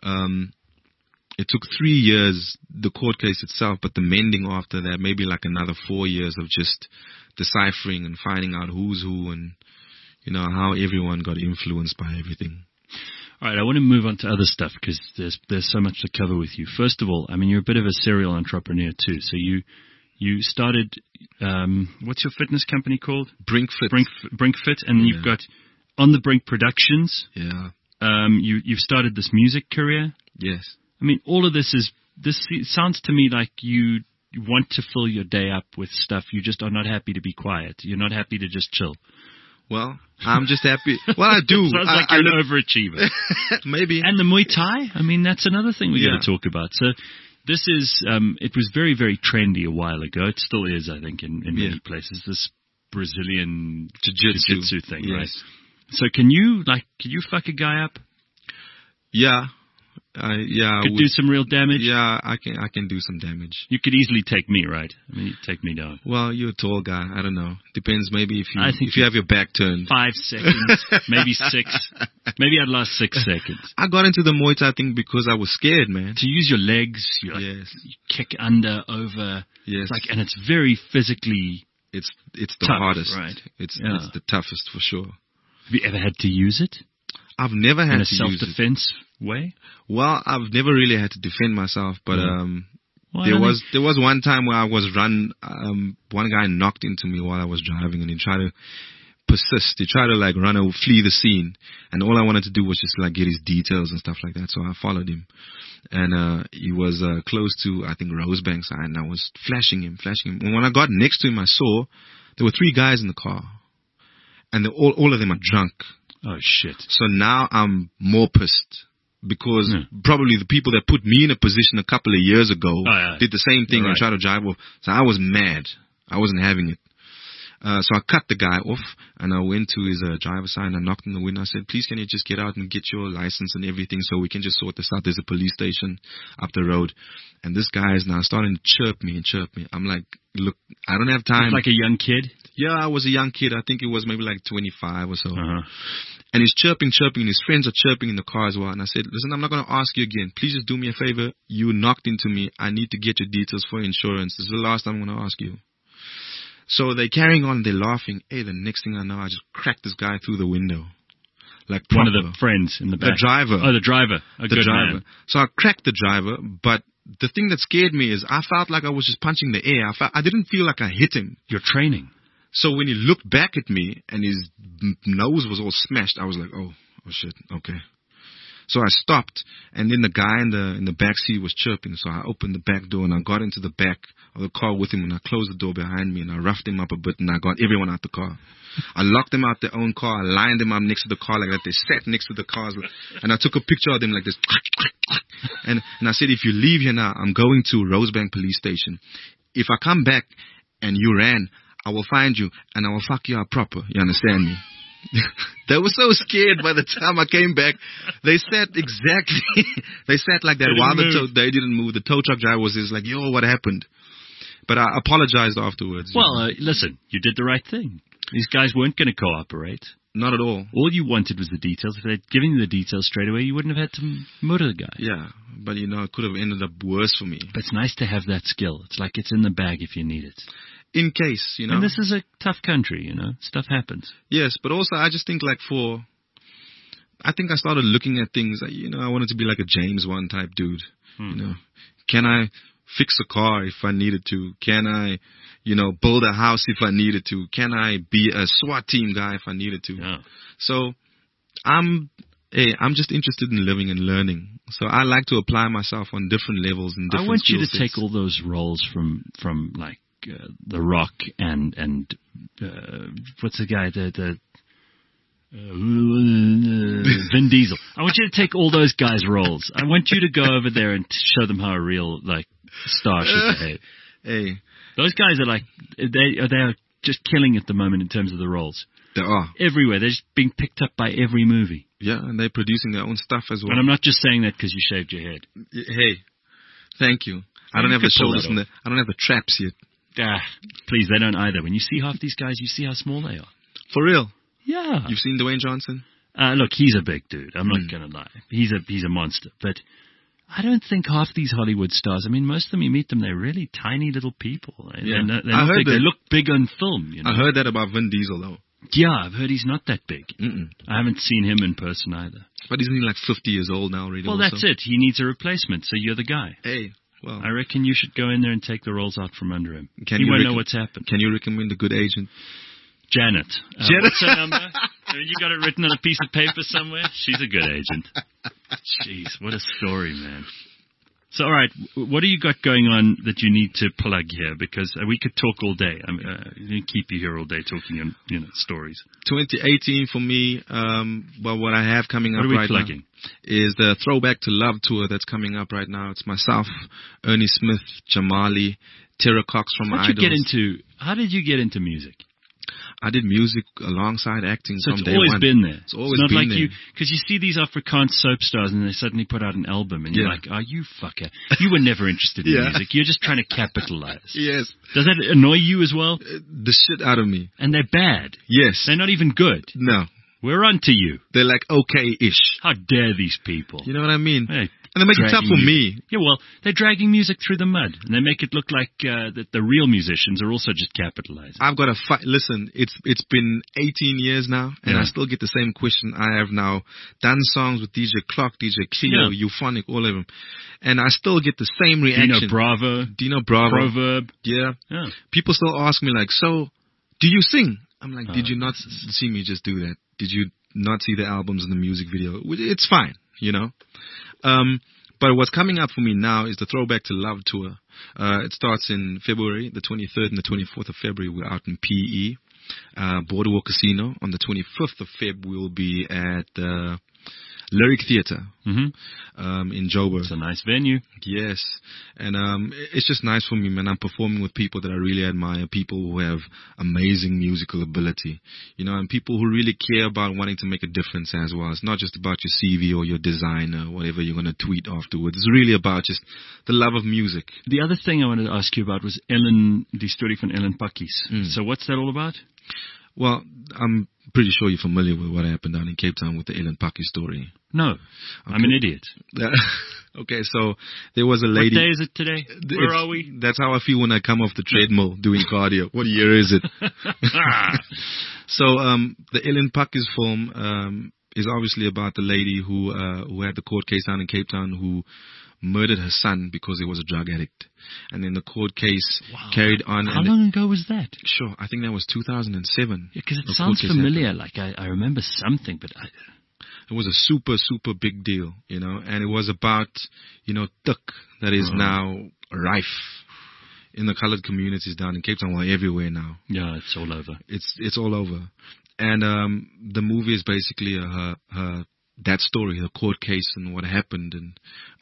It took 3 years, the court case itself, but the mending after that, maybe like another 4 years of just deciphering and finding out who's who and, you know, how everyone got influenced by everything. All right, I want to move on to other stuff because there's so much to cover with you. First of all, I mean, you're a bit of a serial entrepreneur too. So you started, what's your fitness company called? Brinkfit. Brinkfit, and you've got On the Brink Productions. Yeah. You've started this music career. Yes. I mean, all of this sounds to me like you want to fill your day up with stuff. You just are not happy to be quiet. You're not happy to just chill. Well, I'm just happy. Well, I do. Sounds like you're an overachiever. Maybe. And the Muay Thai, I mean, that's another thing we got to talk about. So this is, it was very, very trendy a while ago. It still is, I think, in many places, this Brazilian jiu-jitsu thing, right? So can you fuck a guy up? Yeah. Could do some real damage? Yeah, I can do some damage. You could easily take me, right? I mean, you take me down. Well, you're a tall guy. I don't know. Depends maybe if you have your back turned. 5 seconds, maybe 6. Maybe I'd last 6 seconds. I got into the Muay Thai thing because I was scared, man. To use your legs, you kick under, over. Yes. And it's very physically It's the tough, hardest. right? It's the toughest for sure. Have you ever had to use it? I've never had to use it. In a self-defense way? Well, I've never really had to defend myself, but there was one time where I was run. One guy knocked into me while I was driving, and he tried to persist. He tried to flee the scene, and all I wanted to do was just get his details and stuff like that. So I followed him, and he was close to, I think, Rosebank side, and I was flashing him. And when I got next to him, I saw there were 3 guys in the car, and all of them are drunk. Oh, shit. So now I'm more pissed because probably the people that put me in a position a couple of years ago did the same thing and tried to drive off. So I was mad. I wasn't having it. So I cut the guy off, and I went to his driver's side, and I knocked on the window. I said, please, can you just get out and get your license and everything so we can just sort this out? There's a police station up the road. And this guy is now starting to chirp me. I'm like, look, I don't have time. Like a young kid? Yeah, I was a young kid. I think it was maybe 25 or so. Uh-huh. And he's chirping, and his friends are chirping in the car as well. And I said, listen, I'm not going to ask you again. Please just do me a favor. You knocked into me. I need to get your details for insurance. This is the last time I'm going to ask you. So they're carrying on. They're laughing. Hey, the next thing I know, I just cracked this guy through the window. Like proper. One of the friends in the back. The driver. Oh, the driver. The driver. Man. So I cracked the driver, but the thing that scared me is I felt like I was just punching the air. I didn't feel like I hit him. You're training. So when he looked back at me and his nose was all smashed, I was like, oh shit, okay. So I stopped, and then the guy in the back seat was chirping. So I opened the back door, and I got into the back of the car with him, and I closed the door behind me, and I roughed him up a bit, and I got everyone out the car. I locked them out their own car. I lined them up next to the car like that. They sat next to the cars, and I took a picture of them like this. And I said, if you leave here now, I'm going to Rosebank Police Station. If I come back and you ran, I will find you, and I will fuck you up proper. You understand me? They were so scared by the time I came back. They sat like that while they didn't move. The tow truck driver was just like, yo, what happened? But I apologized afterwards. Well, listen, you did the right thing. These guys weren't going to cooperate. Not at all. All you wanted was the details. If they'd given you the details straight away, you wouldn't have had to murder the guy. Yeah, but it could have ended up worse for me. But it's nice to have that skill. It's like it's in the bag if you need it. In case, And this is a tough country, Stuff happens. Yes, but also I just think I think I started looking at things, I wanted to be like a James Wan type dude. Can I fix a car if I needed to? Can I, build a house if I needed to? Can I be a SWAT team guy if I needed to? Yeah. So I'm just interested in living and learning. So I like to apply myself on different levels and different skill sets. I want you to take all those roles from The Rock and what's the guy, Vin Diesel. I want you to take all those guys' roles. I want you to go over there and show them how a real star should behave. Hey, those guys are they are just killing at the moment in terms of the roles. They are everywhere. They're just being picked up by every movie. Yeah, and they're producing their own stuff as well. And I'm not just saying that because you shaved your head. Hey, thank you. I don't have the shoulders and I don't have the traps yet. Please, they don't either. When you see half these guys, you see how small they are. For real? Yeah. You've seen Dwayne Johnson? Look, he's a big dude. I'm not going to lie. He's a monster. But I don't think half these Hollywood stars, most of them, you meet them, they're really tiny little people. Yeah. They look big on film. I heard that about Vin Diesel, though. Yeah, I've heard he's not that big. Mm-mm. I haven't seen him in person either. But he's only like 50 years old now already. Well, also. that's it. He needs a replacement, so you're the guy. Hey, well. I reckon you should go in there and take the rolls out from under him. Can He you won't know what's happened. Can you recommend a good agent? Janet. Janet. What's her number? You got it written on a piece of paper somewhere? She's a good agent. Jeez, what a story, man. So, all right, what do you got going on that you need to plug here? Because we could talk all day. I'm going to keep you here all day talking on, stories. 2018 for me, well, what I have coming up What are we right plugging? now is the Throwback to Love tour that's coming up right now. It's myself, Ernie Smith, Jamali, Tara Cox from Idols. How did you get into music? I did music alongside acting So from it's day always one. been there. It's always not been like there. because you see these Afrikaans soap stars and they suddenly put out an album and you're Yeah. like, oh, you fucker. You were never interested in Yeah. music. You're just trying to capitalize. Yes. Does that annoy you as well? The shit out of me. And they're bad. Yes. They're not even good. No. We're on to you. They're like okay-ish. How dare these people? You know what I mean? Hey, And they make it tough dragging for music. me. Yeah, well, they're dragging music through the mud. And they make it look like that the real musicians are also just capitalizing. I've got to fight. Listen, it's been 18 years now, and Yeah. I still get the same question. I have now done songs with DJ Clock, DJ Cleo, Yeah. Euphonic, all of them, and I still get the same reaction. Dino Bravo, Proverb. Proverb. Yeah. Yeah. People still ask me like, so, do you sing? I'm like, did you not see me just do that? Did you not see the albums and the music video? It's fine, But what's coming up for me now is the Throwback to Love tour. It starts in February, the 23rd and the 24th of February. We're out in PE, Boardwalk Casino. On the 25th of Feb, we'll be at Lyric Theatre in Joburg. It's a nice venue. Yes, and it's just nice for me, man. I'm performing with people that I really admire, people who have amazing musical ability, and people who really care about wanting to make a difference as well. It's not just about your CV or your design or whatever you're going to tweet afterwards. It's really about just the love of music. The other thing I wanted to ask you about was die story van Ellen Pakkies. So what's that all about? Well, I'm pretty sure you're familiar with what happened down in Cape Town with the Ellen Pakkie story. No, Okay. I'm an idiot. Okay, so there was a lady. What day is it today? Where are we? That's how I feel when I come off the treadmill doing cardio. What year is it? So the Ellen Pakkie's film is obviously about the lady who had the court case down in Cape Town who murdered her son because he was a drug addict. And then the court case carried on. How long ago was that? Sure, I think that was 2007. Yeah, because it The sounds court case familiar. happened. Like I remember something, but It was a super, super big deal, and it was about, tuk that is now rife in the colored communities down in Cape Town, well, everywhere now. yeah, it's all over. It's all over. And the movie is basically that story, the court case and what happened. And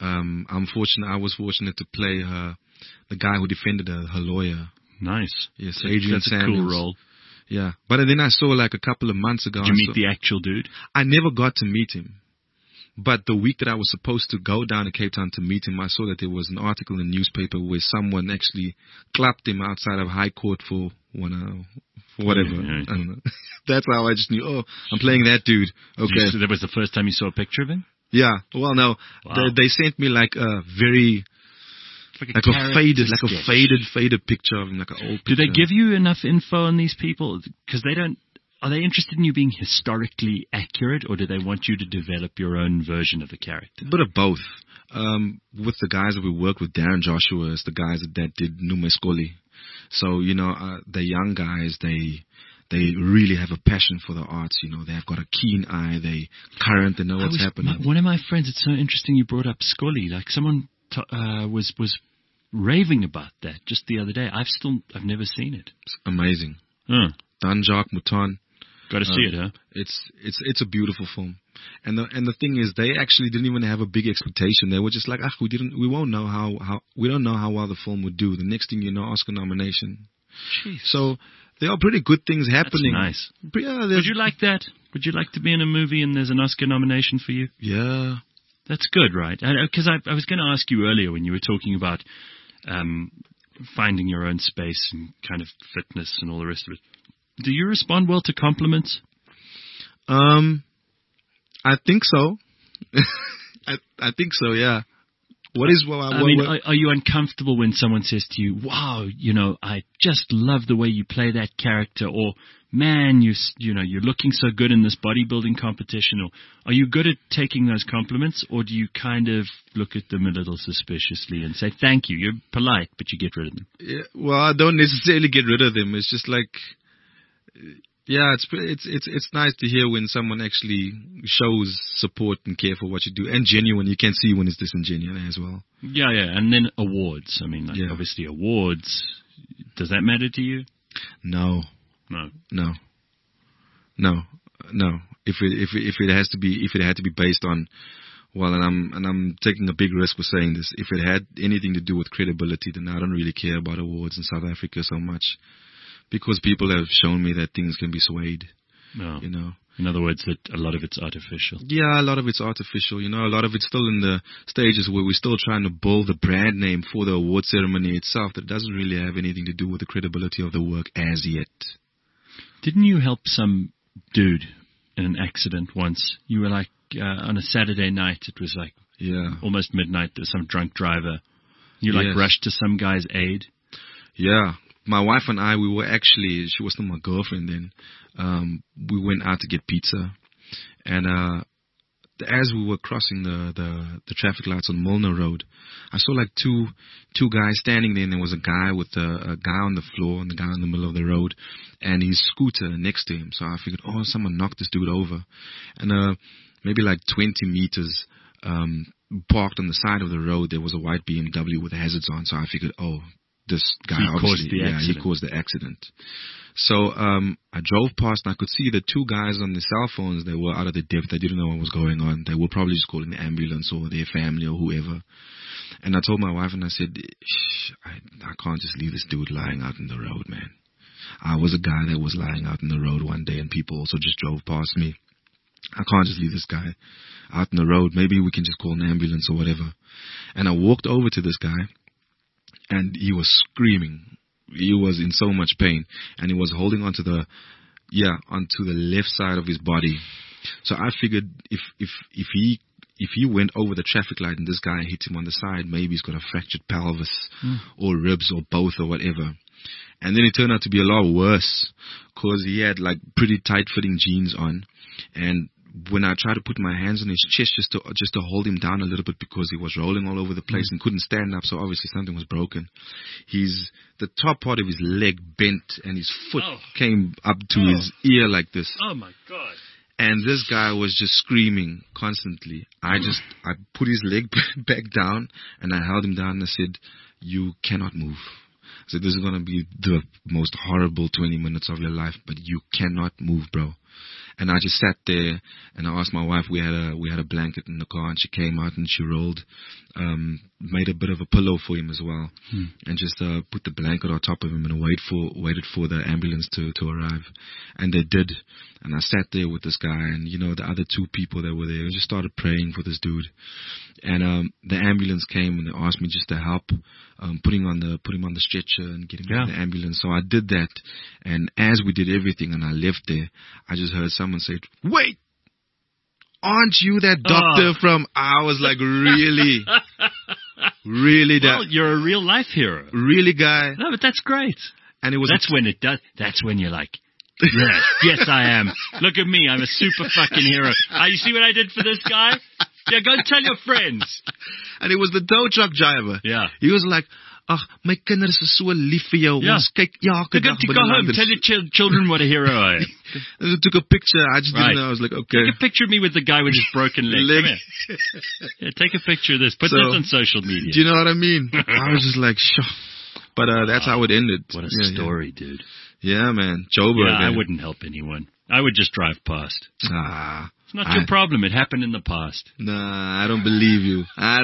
I was fortunate to play the guy who defended her lawyer. Nice. Yes, So Adrian that's Samuels. a cool role. Yeah. But then I saw like a couple of months ago. Did you meet the actual dude? I never got to meet him. But the week that I was supposed to go down to Cape Town to meet him, I saw that there was an article in the newspaper where someone actually clapped him outside of High Court for whatever. Yeah. I don't know. That's how I just knew, I'm playing that dude. Okay. So that was the first time you saw a picture of him? Yeah. Well, no. Wow. They sent me like a very... Like a faded picture of him, like an old picture. Do they give you enough info on these people? Because they don't. Are they interested in you being historically accurate, or do they want you to develop your own version of the character? A bit of both. With the guys that we worked with, Darren Joshua is the guys that did Numa Escoli. So, the young guys, they really have a passion for the arts. They've got a keen eye. They current. They know what's happening. One of my friends. It's so interesting you brought up Scully. Like someone was raving about that just the other day. I've never seen it. It's amazing. Dan Jacques Mouton. Got to see it, huh? It's a beautiful film, and the thing is, they actually didn't even have a big expectation. They were just like, we don't know how well the film would do. The next thing you know, Oscar nomination. Jeez. So there are pretty good things happening. That's nice. Yeah, would you like that? Would you like to be in a movie and there's an Oscar nomination for you? Yeah. That's good, right? Because I was going to ask you earlier when you were talking about finding your own space and kind of fitness and all the rest of it. Do you respond well to compliments? I think so. I think so, yeah. Are you uncomfortable when someone says to you, wow, I just love the way you play that character, or man, you're looking so good in this bodybuilding competition, or are you good at taking those compliments, or do you kind of look at them a little suspiciously and say, thank you, you're polite, but you get rid of them? Yeah, well, I don't necessarily get rid of them. It's just like, yeah, it's nice to hear when someone actually shows support and care for what you do, and genuine. You can see when it's disingenuous as well. Yeah, and then awards. I mean, obviously awards. Does that matter to you? No. If it had to be based on, well, and I'm taking a big risk with saying this. If it had anything to do with credibility, then I don't really care about awards in South Africa so much. Because people have shown me that things can be swayed, In other words, that a lot of it's artificial. Yeah, a lot of it's artificial. A lot of it's still in the stages where we're still trying to build the brand name for the award ceremony itself that doesn't really have anything to do with the credibility of the work as yet. Didn't you help some dude in an accident once? You were like, on a Saturday night, it was like almost midnight, there was some drunk driver. You rushed to some guy's aid? Yeah. My wife and I, we were actually, she was still my girlfriend then, we went out to get pizza. And as we were crossing the traffic lights on Milner Road, I saw like two guys standing there, and there was a guy with a guy on the floor and the guy in the middle of the road and his scooter next to him. So I figured, someone knocked this dude over. And maybe like 20 meters parked on the side of the road, there was a white BMW with hazards on. So I figured, this guy he caused the accident. So I drove past, and I could see the two guys on the cell phones. They were out of their depth. They didn't know what was going on. They were probably just calling the ambulance or their family or whoever. And I told my wife, and I said, I can't just leave this dude lying out in the road, man. I was a guy that was lying out in the road one day, and people also just drove past me. I can't just leave this guy out in the road. Maybe we can just call an ambulance or whatever. And I walked over to this guy, and he was screaming. He was in so much pain, and he was holding onto the left side of his body. So I figured if he went over the traffic light and this guy hit him on the side, maybe he's got a fractured pelvis or ribs or both or whatever. And then it turned out to be a lot worse, because he had like pretty tight-fitting jeans on, and when I tried to put my hands on his chest just to hold him down a little bit, because he was rolling all over the place and couldn't stand up, so obviously something was broken. The top part of his leg bent, and his foot came up to his ear like this. Oh my God. And this guy was just screaming constantly. I put his leg back down, and I held him down, and I said, "You cannot move." I said, "This is going to be the most horrible 20 minutes of your life, but you cannot move, bro." And I just sat there, and I asked my wife. We had a blanket in the car, and she came out and she rolled, made a bit of a pillow for him as well, and just put the blanket on top of him and waited for the ambulance to arrive, and they did. And I sat there with this guy, and the other two people that were there, and just started praying for this dude. And the ambulance came, and they asked me just to help put him on the stretcher and get him in the ambulance. So I did that, and as we did everything, and I left there, I just heard someone say, "Wait, aren't you that doctor from?" I was like, really? Really? Well, you're a real life hero. Really, guy? No, but that's great. And it was. That's when you're like, yes, I am. Look at me, I'm a super fucking hero. You see what I did for this guy? Yeah, go and tell your friends. And it was the tow truck driver. Yeah. He was like, my kinders is so lief vir jou. Yeah. Ons kyk elke dag go home, tell your children what a hero I am. And I took a picture. I just didn't know. I was like, okay. Take a picture of me with the guy with his broken leg. Come here. Yeah, take a picture of this. Put this on social media. Do you know what I mean? I was just like, sure. But that's how it ended. What a story, dude. Yeah, man. Joburg. Yeah, I wouldn't help anyone. I would just drive past. It's not your problem. It happened in the past. Nah, I don't believe you. I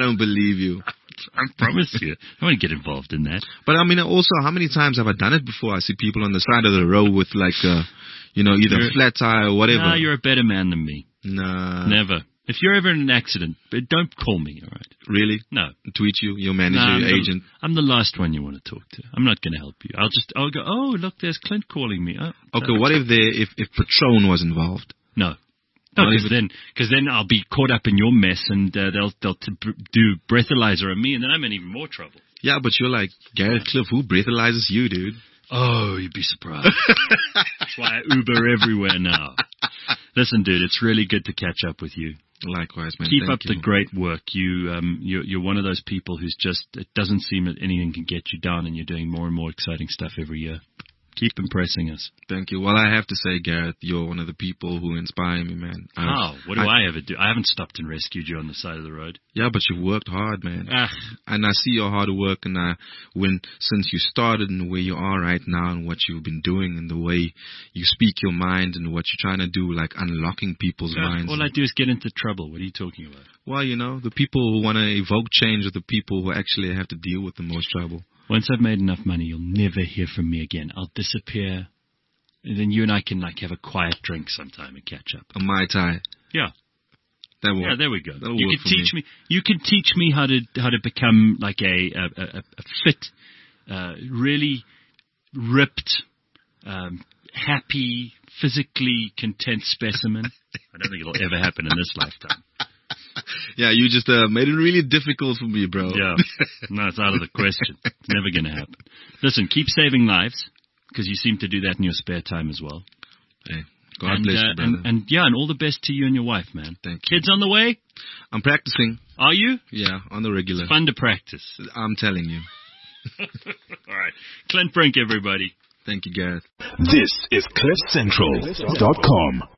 promise you. I won't get involved in that. But I mean, also, how many times have I done it before? I see people on the side of the road with like, either flat tire or whatever. Nah, you're a better man than me. Nah. Never. If you're ever in an accident, don't call me, all right? Really? No. Tweet you, your manager, your agent. I'm the last one you want to talk to. I'm not going to help you. I'll go, oh, look, there's Clint calling me. Okay, what if Patron was involved? No. Because then I'll be caught up in your mess, and they'll do breathalyzer on me, and then I'm in even more trouble. Yeah, but you're like, Gareth Cliff, who breathalyzes you, dude? Oh, you'd be surprised. That's why I Uber everywhere now. Listen, dude, it's really good to catch up with you. Likewise, man. Keep Thank up you. the great work. You're one of those people who's just, it doesn't seem that anything can get you down, and you're doing more and more exciting stuff every year. Keep impressing us. Thank you. Well, I have to say, Gareth, you're one of the people who inspire me, man. How? What do I ever do? I haven't stopped and rescued you on the side of the road. Yeah, but you've worked hard, man. And I see your hard work, and since you started and where you are right now and what you've been doing and the way you speak your mind and what you're trying to do, like unlocking people's minds. All I do is get into trouble. What are you talking about? Well, the people who want to evoke change are the people who actually have to deal with the most trouble. Once I've made enough money, you'll never hear from me again. I'll disappear. And then you and I can have a quiet drink sometime and catch up. A Mai Tai. Yeah. Yeah, there we go. You can teach me. You can teach me how to become like a fit, really ripped, happy, physically content specimen. I don't think it'll ever happen in this lifetime. Yeah, you just made it really difficult for me, bro. Yeah. No, it's out of the question. It's never going to happen. Listen, keep saving lives, because you seem to do that in your spare time as well. Hey, God bless you, brother. And all the best to you and your wife, man. Thank you. Kids on the way? I'm practicing. Are you? Yeah, on the regular. It's fun to practice. I'm telling you. All right. Clint Brink, everybody. Thank you, Gareth. This is CliffCentral.com.